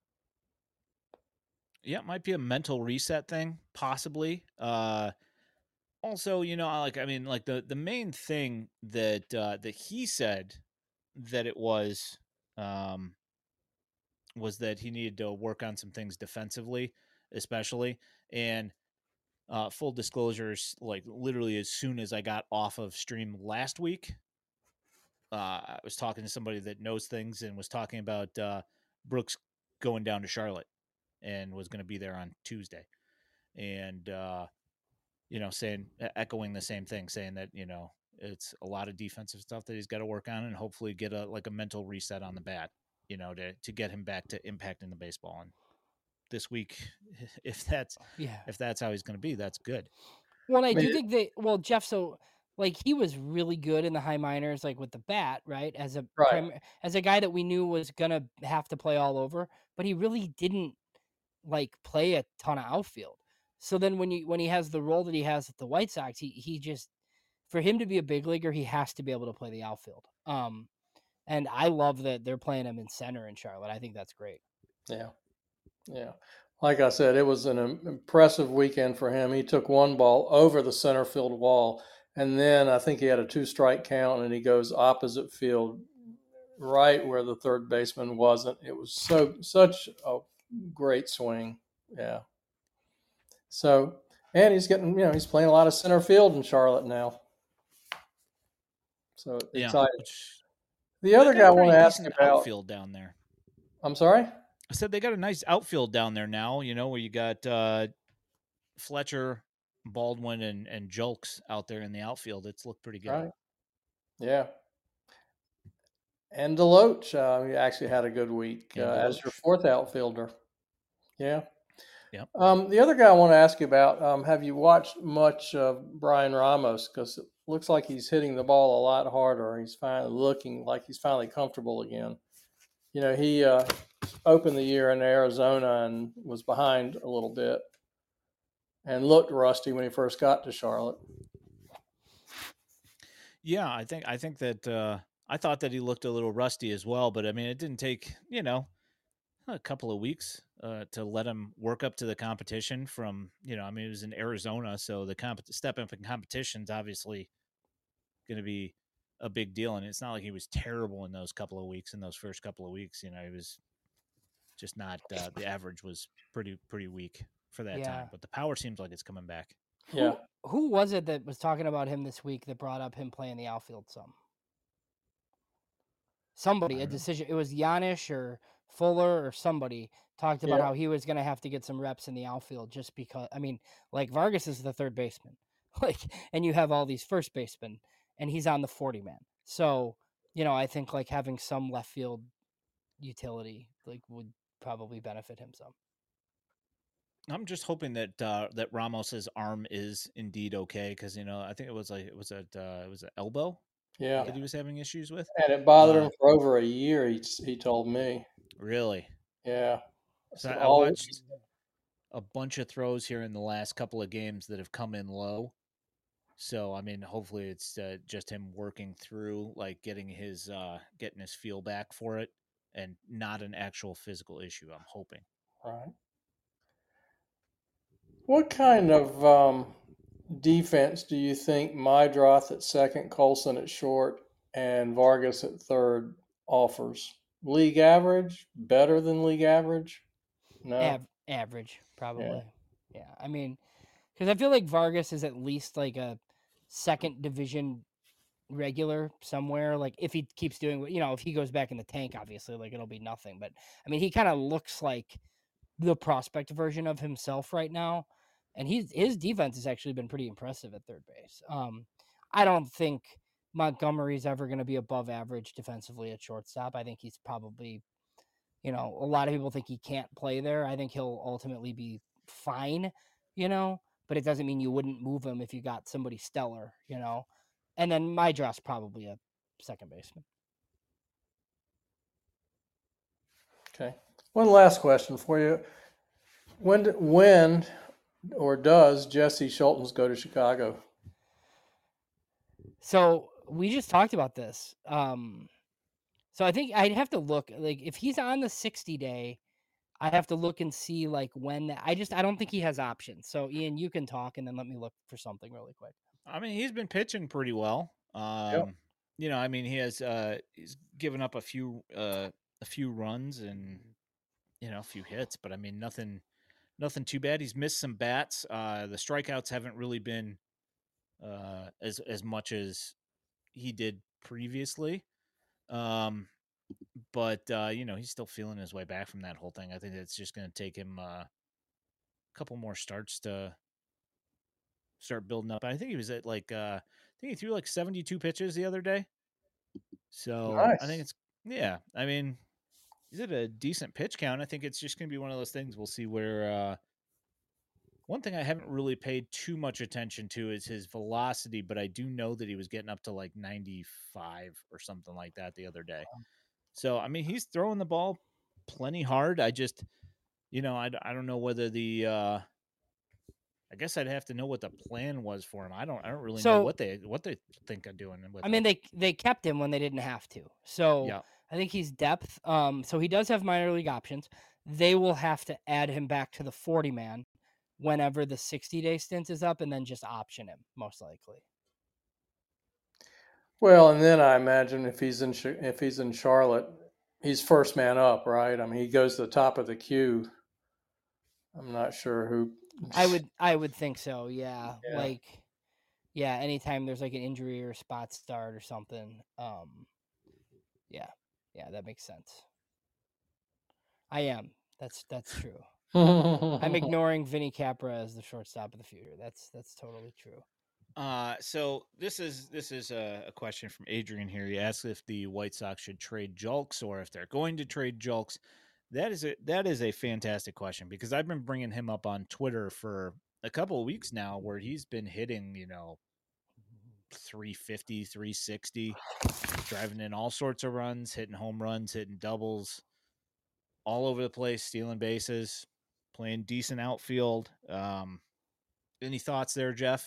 S1: Yeah, it might be a mental reset thing, possibly. Uh, also, you know, like I mean, like the the main thing that uh, that he said that it was um, was that he needed to work on some things defensively, especially. And uh, full disclosures, like literally as soon as I got off of stream last week, uh, I was talking to somebody that knows things and was talking about uh, Brooks going down to Charlotte and was going to be there on Tuesday. And, uh, you know, saying, echoing the same thing, saying that, you know, it's a lot of defensive stuff that he's got to work on and hopefully get a, like a mental reset on the bat, you know, to, to get him back to impacting the baseball. And this week, if that's,
S3: Yeah.
S1: if that's how he's going to be, that's good.
S3: Well, I,
S2: I mean,
S3: do think that, well, Jeff, so like he was really good in the high minors, like with the bat, right? As a
S2: Right.
S3: prim- as a guy that we knew was gonna have to play all over, but he really didn't like play a ton of outfield. So then when you when he has the role that he has at the White Sox, he he just, for him to be a big leaguer, he has to be able to play the outfield. Um, and I love that they're playing him in center in Charlotte. I think that's great.
S2: Yeah. Yeah. Like I said, it was an impressive weekend for him. He took one ball over the center field wall, and then I think he had a two strike count, and he goes opposite field, right where the third baseman wasn't. It was so such a great swing. Yeah. So, and he's getting, you know, he's playing a lot of center field in Charlotte now. So
S1: Yeah.
S2: excited.
S1: Which,
S2: The other guy I want to ask about
S1: outfield down there.
S2: I'm sorry?
S1: I said they got a nice outfield down there now, you know, where you got uh, Fletcher, Baldwin, and, and Julks out there in the outfield. It's looked pretty good.
S2: Right. Yeah. And Deloach uh, he actually had a good week uh, as your fourth outfielder. Yeah.
S1: Yep.
S2: Um, the other guy I want to ask you about, um, have you watched much of Brian Ramos? Because it looks like he's hitting the ball a lot harder. He's finally looking like he's finally comfortable again. You know, he uh, opened the year in Arizona and was behind a little bit and looked rusty when he first got to Charlotte.
S1: Yeah, I think I think that uh, I thought that he looked a little rusty as well, but I mean, it didn't take, you know, a couple of weeks uh, to let him work up to the competition from, you know, I mean, it was in Arizona, so the comp- step up in competition's obviously going to be a big deal. And it's not like he was terrible in those couple of weeks, in those first couple of weeks, you know, he was just not, uh, the average was pretty, pretty weak for that
S3: Yeah.
S1: time, but the power seems like it's coming back.
S2: Yeah.
S3: Who, who was it that was talking about him this week that brought up him playing the outfield some? Somebody, a decision. It was Giannis or Fuller or somebody talked about
S2: Yeah.
S3: how he was going to have to get some reps in the outfield just because, I mean, like Vargas is the third baseman, like, and you have all these first basemen, and he's on the forty man. So, you know, I think like having some left field utility like would probably benefit him some.
S1: I'm just hoping that uh, that Ramos's arm is indeed okay, because you know I think it was like it was at uh, it was an elbow
S2: Yeah.
S1: that he was having issues with.
S2: And it bothered
S1: Uh,
S2: him for over a year, he, he told me.
S1: Really?
S2: Yeah.
S1: So
S2: So
S1: I
S2: all,
S1: watched a bunch of throws here in the last couple of games that have come in low. So I mean, hopefully it's uh, just him working through, like getting his uh, getting his feel back for it, and not an actual physical issue. I'm hoping.
S2: Right. What kind of um, defense do you think Mydroth at second, Colson at short, and Vargas at third offers? League average? Better than league average? No.
S3: Av- average,
S2: Yeah.
S3: probably. Yeah, I mean, because I feel like Vargas is at least like a second division regular somewhere. Like if he keeps doing what you know, if he goes back in the tank, obviously, like it'll be nothing. But I mean, he kind of looks like the prospect version of himself right now, and he's his defense has actually been pretty impressive at third base. Um, I don't think Montgomery's ever going to be above average defensively at shortstop. I think he's probably, you know, a lot of people think he can't play there. I think he'll ultimately be fine, you know, but it doesn't mean you wouldn't move him if you got somebody stellar, you know. And then Mydroth's probably a second baseman.
S2: Okay. One last question for you. When, when or does Jesse Schultens go to Chicago?
S3: So we just talked about this. Um, so I think I'd have to look, like if he's on the sixty day, I'd have to look and see like when that, I just I don't think he has options. So Ian, you can talk and then let me look for something really quick.
S1: I mean, he's been pitching pretty well. Um,
S2: Yep.
S1: you know, I mean, he has uh, he's given up a few uh, a few runs and you know a few hits, but I mean, nothing nothing too bad. He's missed some bats. Uh, the strikeouts haven't really been uh, as as much as he did previously. Um, but uh, you know, he's still feeling his way back from that whole thing. I think it's just going to take him uh, a couple more starts to start building up. I think he was at like uh, I think he threw like seventy-two pitches the other day. So I think
S2: Nice.
S1: it's yeah. I mean, he's at a decent pitch count. I think it's just going to be one of those things. We'll see where. Uh, one thing I haven't really paid too much attention to is his velocity, but I do know that he was getting up to like ninety-five or something like that the other day. So I mean, he's throwing the ball plenty hard. I just, you know, I, I don't know whether the. Uh, I guess I'd have to know what the plan was for him. I don't. I don't really know
S3: So
S1: what they what they think of doing with
S3: I
S1: him.
S3: mean they they kept him when they didn't have to. So
S1: Yeah.
S3: I think he's depth. Um, so he does have minor league options. They will have to add him back to the forty man whenever the sixty day stint is up, and then just option him most likely.
S2: Well, and then I imagine if he's in if he's in Charlotte, he's first man up, right? I mean, he goes to the top of the queue. I'm not sure who.
S3: I would I would think so. Yeah,
S2: Yeah.
S3: like yeah. Anytime there's like an injury or spot start or something. Um, yeah, yeah, that makes sense. I am. That's that's true. I'm ignoring Vinny Capra as the shortstop of the future. That's that's totally true.
S1: Uh, so this is this is a, a question from Adrian here. He asks if the White Sox should trade Julks or if they're going to trade Julks. That is a that is a fantastic question because I've been bringing him up on Twitter for a couple of weeks now, where he's been hitting, you know, three fifty, three sixty, driving in all sorts of runs, hitting home runs, hitting doubles, all over the place, stealing bases, playing decent outfield. Um, any thoughts there, Jeff?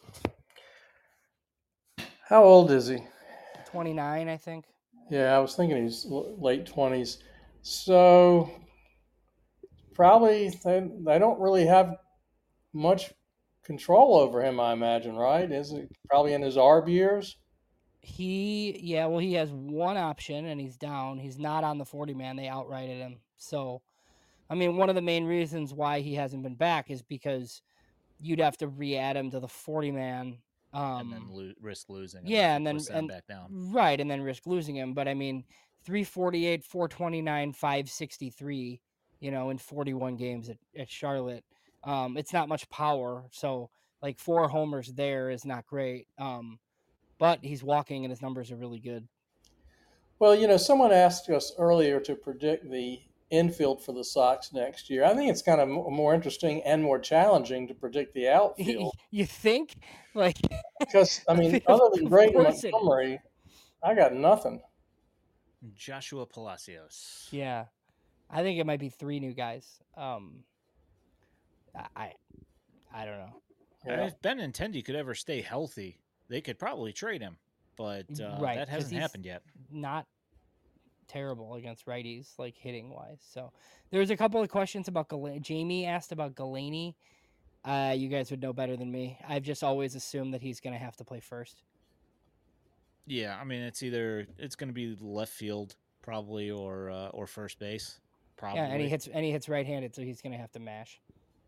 S2: How old is he?
S3: twenty-nine, I think.
S2: Yeah, I was thinking he's late twenties. So probably they, they don't really have much control over him, I imagine, right? Is he probably in his A R B years?
S3: He yeah, well he has one option and he's down. He's not on the forty man. They outrighted him. So I mean, one of the main reasons why he hasn't been back is because you'd have to re-add him to the forty man. Um,
S1: and then lo- risk losing him.
S3: yeah, and then
S1: send him
S3: and
S1: back down.
S3: right, and then risk losing him. But I mean, three forty-eight, four twenty-nine, five sixty-three. You know, in forty-one games at, at Charlotte, um, it's not much power. So like four homers there is not great. Um, but he's walking and his numbers are really good.
S2: Well, you know, someone asked us earlier to predict the infield for the Sox next year. I think it's kind of more interesting and more challenging to predict the outfield.
S3: You think? Like,
S2: because I mean,
S3: of,
S2: other than
S3: of
S2: Braden
S3: course it is.
S2: Montgomery, I got nothing.
S1: Joshua Palacios.
S3: Yeah, I think it might be three new guys. Um, I, I don't know.
S1: I mean, if Benintendi could ever stay healthy, they could probably trade him, but uh,
S3: Right,
S1: that
S3: 'cause
S1: hasn't
S3: he's
S1: happened yet.
S3: Not terrible against righties, like hitting wise. So there's a couple of questions about Gal- Jamie asked about Galaney. Uh, you guys would know better than me. I've just always assumed that he's going to have to play first.
S1: Yeah, I mean it's either it's going to be left field probably or uh, or first base probably.
S3: Yeah, and he hits and he hits right-handed, so he's going to have to mash.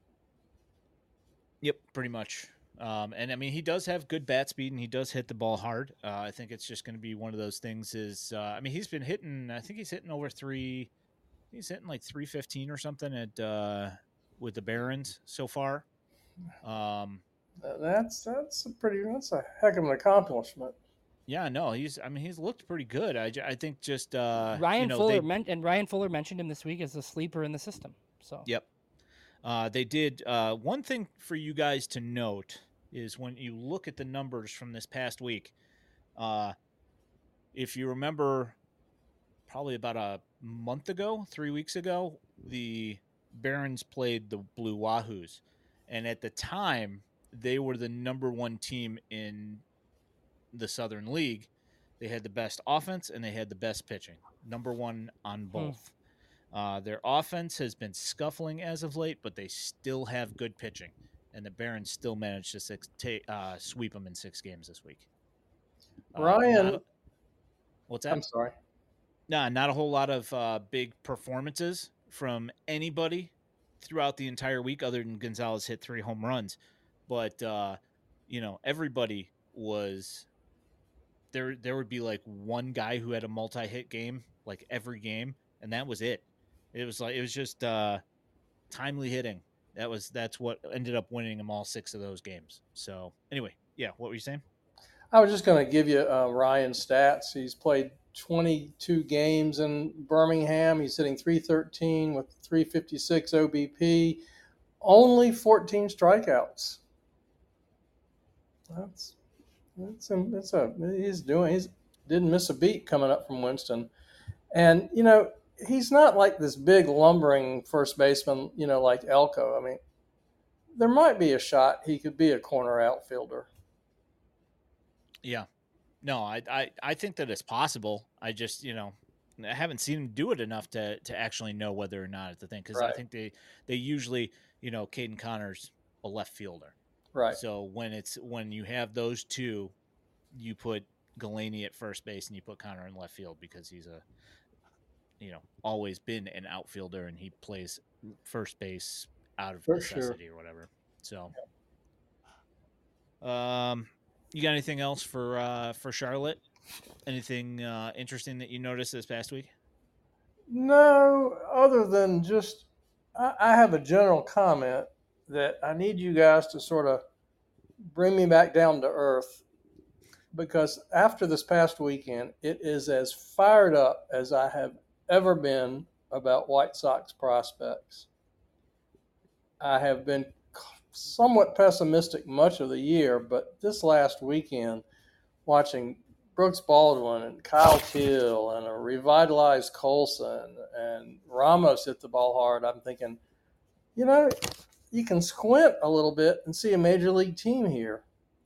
S1: Yep, pretty much. Um, and I mean, he does have good bat speed, and he does hit the ball hard. Uh, I think it's just going to be one of those things. Is uh, I mean, he's been hitting. I think he's hitting over three. He's hitting like three fifteen or something at uh, with the Barons so far. Um,
S2: that's that's a pretty that's a heck of an accomplishment.
S1: Yeah, no, he's. I mean, he's looked pretty good. I, I think just uh,
S3: Ryan
S1: you know,
S3: Fuller
S1: they,
S3: meant and Ryan Fuller mentioned him this week as a sleeper in the system. So
S1: yep. Uh, they did uh, one thing for you guys to note is when you look at the numbers from this past week. Uh, if you remember, probably about a month ago, three weeks ago, the Barons played the Blue Wahoos, and at the time they were the number one team in the Southern League. They had the best offense and they had the best pitching, number one on both. Hmm. Uh, their offense has been scuffling as of late, but they still have good pitching, and the Barons still managed to six, ta- uh, sweep them in six games this week. Uh,
S2: Ryan,
S1: not, what's that?
S2: I'm sorry.
S1: Nah, not a whole lot of uh, big performances from anybody throughout the entire week, other than Gonzalez hit three home runs. But uh, you know, everybody was there. There would be like one guy who had a multi-hit game, like every game, and that was it. It was like it was just uh, timely hitting. That was that's what ended up winning them all six of those games. So anyway, yeah, what were you saying?
S2: I was just going to give you uh, Ryan's stats. He's played twenty-two games in Birmingham. He's hitting three thirteen with three fifty-six O B P, only fourteen strikeouts. That's that's a, that's a he's doing. He's didn't miss a beat coming up from Winston, and you know he's not like this big lumbering first baseman. You know, like Elko. I mean, there might be a shot he could be a corner outfielder.
S1: Yeah. No, I, I, I think that it's possible. I just, you know, I haven't seen him do it enough to, to actually know whether or not it's the thing. Because
S2: right.
S1: I think they, they usually, you know, Caden Connor's a left fielder.
S2: Right.
S1: So when it's when you have those two, you put Galaney at first base and you put Connor in left field because he's a, you know, always been an outfielder and he plays first base out of
S2: For
S1: necessity
S2: sure.
S1: or whatever. So, um. You got anything else for uh, for Charlotte? Anything uh, interesting that you noticed this past week?
S2: No, other than just I, I have a general comment that I need you guys to sort of bring me back down to earth, because after this past weekend, it is as fired up as I have ever been about White Sox prospects. I have been somewhat pessimistic much of the year, but this last weekend, watching Brooks Baldwin and Kyle Till and a revitalized Colson and Ramos hit the ball hard, I'm thinking, you know, you can squint a little bit and see a major league team here.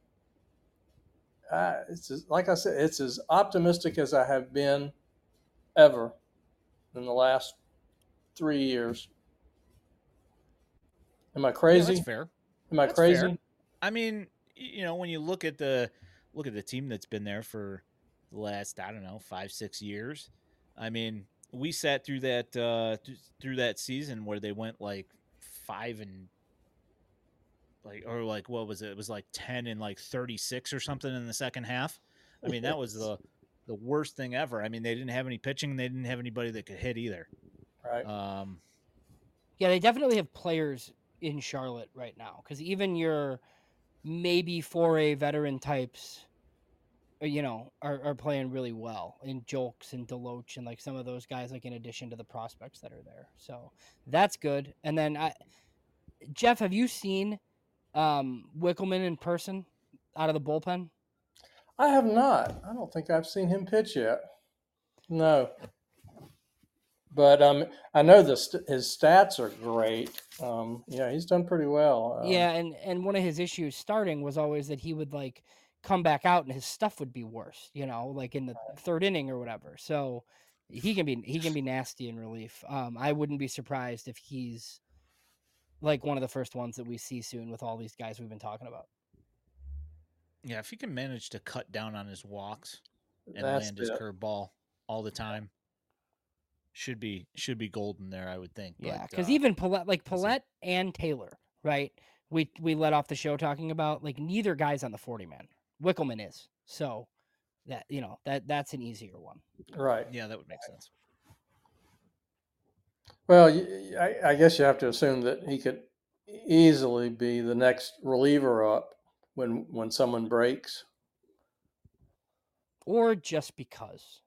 S2: Uh, it's as, like I said, it's as optimistic as I have been ever in the last three years. Am I crazy?
S1: Yeah, that's fair.
S2: Am I
S1: that's
S2: crazy?
S1: Fair. I mean, you know, when you look at the look at the team that's been there for the last, I don't know, five, six years. I mean, we sat through that uh, th- through that season where they went like five and like or like what was it? It was like ten and like thirty-six or something in the second half. I mean, that was the the worst thing ever. I mean, they didn't have any pitching. They didn't have anybody that could hit either.
S2: Right.
S1: Um,
S3: yeah, they definitely have players in Charlotte right now, because even your maybe four A veteran types, you know, are, are playing really well in Jolks and Deloach and like some of those guys, like in addition to the prospects that are there. So that's good. And then I, Jeff, have you seen um, Wickelman in person out of the bullpen?
S2: I have not. I don't think I've seen him pitch yet. No. But um, I know the st- his stats are great. Um, yeah, he's done pretty well. Um,
S3: yeah, and, and one of his issues starting was always that he would like come back out and his stuff would be worse, you know, like in the third inning or whatever. So he can be he can be nasty in relief. Um, I wouldn't be surprised if he's like one of the first ones that we see soon with all these guys we've been talking about.
S1: Yeah, if he can manage to cut down on his walks and
S2: That's
S1: land his
S2: it.
S1: curveball all the time, should be should be golden there, I would think.
S3: Yeah,
S1: But
S3: because
S1: uh,
S3: even Paulette, like
S1: we'll see.
S3: Paulette and Taylor, right? We we let off the show talking about like neither guy's on the forty man. Wickelman is, so that you know that that's an easier one.
S2: Right.
S1: Yeah, that would make sense.
S2: Well, y- I, I guess you have to assume that he could easily be the next reliever up when when someone breaks.
S3: Or just because.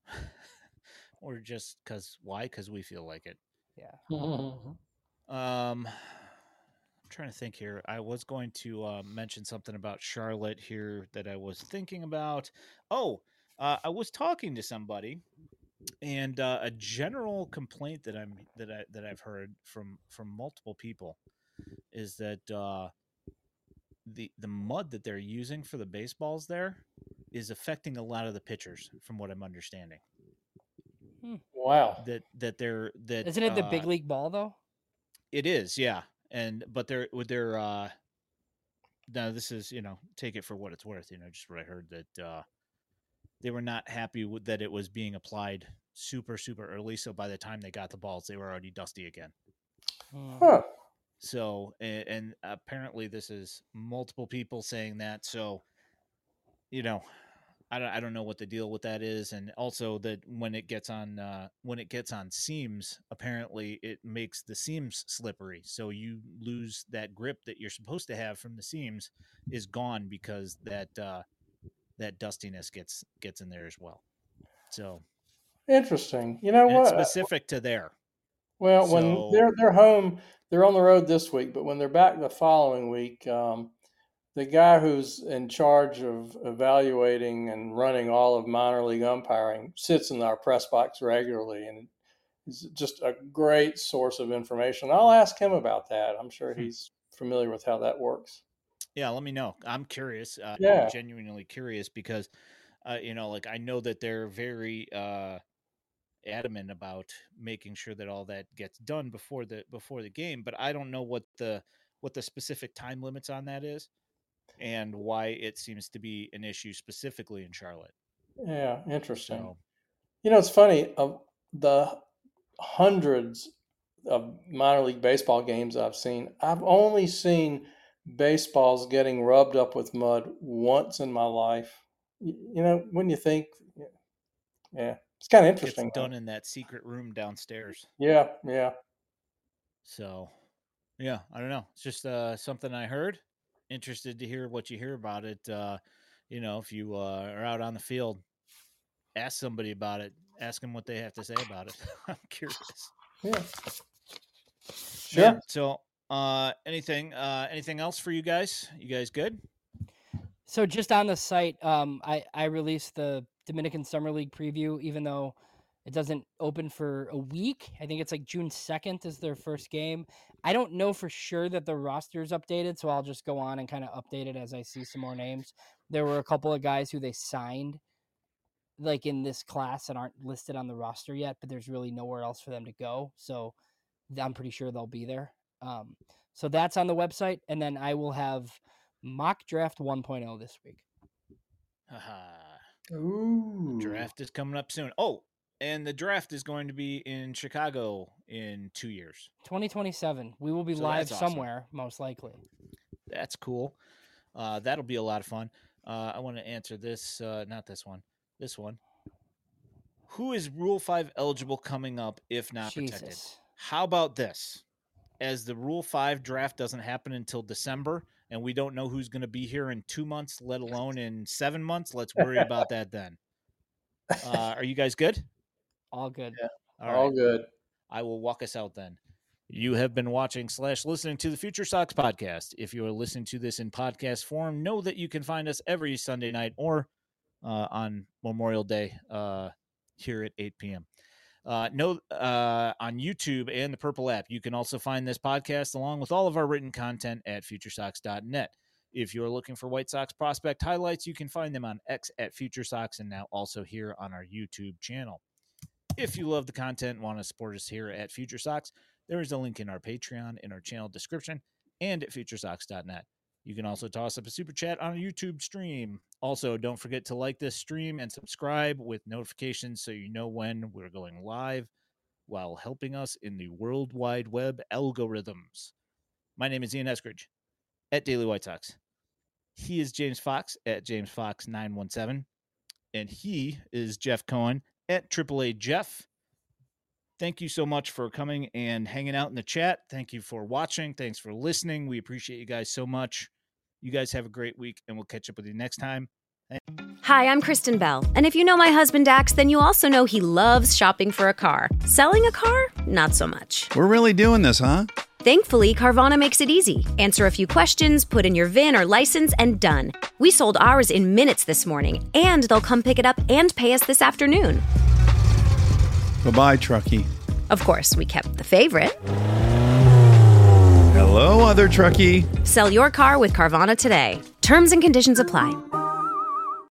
S1: Or just because why? Because we feel like it.
S3: Yeah.
S2: Mhm.
S1: Um, I'm trying to think here. I was going to uh, mention something about Charlotte here that I was thinking about. Oh, uh, I was talking to somebody, and uh, a general complaint that I'm that I that I've heard from from multiple people is that uh, the the mud that they're using for the baseballs there is affecting a lot of the pitchers, from what I'm understanding.
S2: Wow.
S1: That that they're that
S3: Isn't it the
S1: uh,
S3: big league ball though?
S1: It is, yeah. And but they're with their uh now this is, you know, take it for what it's worth, you know, just what I heard that uh they were not happy with that it was being applied super super early, so by the time they got the balls they were already dusty again.
S3: Hmm.
S2: Huh.
S1: So and, and apparently this is multiple people saying that, so you know, I don't, I don't know what the deal with that is, and also that when it gets on uh, when it gets on seams, apparently it makes the seams slippery. So you lose that grip that you're supposed to have from the seams is gone because that uh, that dustiness gets gets in there as well. So
S2: Interesting. You know
S1: and it's
S2: what?
S1: specific to there.
S2: Well, when
S1: So
S2: they're they're home, they're on the road this week, but when they're back the following week, um, the guy who's in charge of evaluating and running all of minor league umpiring sits in our press box regularly, and is just a great source of information. I'll ask him about that. I'm sure
S1: hmm.
S2: he's familiar with how that works.
S1: Yeah, let me know. I'm curious. Uh, I'm
S2: Yeah.
S1: genuinely curious because uh, you know, like I know that they're very uh, adamant about making sure that all that gets done before the before the game, but I don't know what the what the specific time limits on that is and why it seems to be an issue specifically in Charlotte.
S2: Yeah, interesting.
S1: So
S2: You know, it's funny. Of the hundreds of minor league baseball games I've seen, I've only seen baseballs getting rubbed up with mud once in my life. You, you know, when you think, yeah, it's kind of
S1: it gets
S2: interesting.
S1: done in that secret room downstairs.
S2: Yeah, yeah.
S1: So yeah, I don't know. It's just uh, something I heard. Interested to hear what you hear about it. Uh, you know, if you uh, are out on the field, ask somebody about it. Ask them what they have to say about it. I'm curious.
S2: Yeah.
S1: Sure.
S2: Sure.
S1: So, uh, anything, uh, anything else for you guys? You guys good?
S3: So just on the site, um, I I released the Dominican Summer League preview, even though it doesn't open for a week. I think it's like June second is their first game. I don't know for sure that the roster is updated, so I'll just go on and kind of update it as I see some more names. There were a couple of guys who they signed like in this class that aren't listed on the roster yet, but there's really nowhere else for them to go. So I'm pretty sure they'll be there. Um, so that's on the website, and then I will have mock draft one point oh this week.
S1: Haha.
S2: Ooh.
S1: Draft is coming up soon. Oh, and the draft is going to be in Chicago in two years.
S3: twenty twenty-seven. We will be
S1: So
S3: live
S1: that's awesome.
S3: somewhere, most likely.
S1: That's cool. Uh, that'll be a lot of fun. Uh, I want to answer this, uh, not this one, this one. Who is Rule five eligible coming up if not protected?
S3: Jesus.
S1: How about this? As the Rule five draft doesn't happen until December, and we don't know who's going to be here in two months, let alone in seven months, let's worry about that then. Uh, are you guys good?
S3: All good.
S2: Yeah.
S1: All
S2: All
S1: right.
S2: good.
S1: I will walk us out then. You have been watching slash listening to the Future Sox podcast. If you are listening to this in podcast form, know that you can find us every Sunday night or uh, on Memorial Day uh, here at eight p.m. Uh, no, uh, on YouTube and the Purple app. You can also find this podcast along with all of our written content at future sox dot net. If you're looking for White Sox prospect highlights, you can find them on X at Future Sox and now also here on our YouTube channel. if you love the content and want to support us here at Future Socks, there is a link in our Patreon in our channel description and at future socks dot net. You can also toss up a super chat on a YouTube stream. Also, don't forget to like this stream and subscribe with notifications so you know when we're going live while helping us in the World Wide Web algorithms. My name is Ian Eskridge at Daily White Sox. He is James Fox at James Fox nine one seven. And he is Jeff Cohen at triple A Jeff. Thank you so much for coming and hanging out in the chat. Thank you for watching. Thanks for listening. We appreciate you guys so much. You guys have a great week, and we'll catch up with you next time.
S4: Hi, I'm Kristen Bell. And if you know my husband, Dax, then you also know he loves shopping for a car. Selling a car? Not so much.
S5: We're really doing this, huh?
S4: Thankfully, Carvana makes it easy. Answer a few questions, put in your V I N or license, and done. We sold ours in minutes this morning, and they'll come pick it up and pay us this afternoon.
S5: Bye-bye, Truckee.
S4: Of course, we kept the favorite.
S5: Hello, other Truckee.
S4: Sell your car with Carvana today. Terms and conditions apply.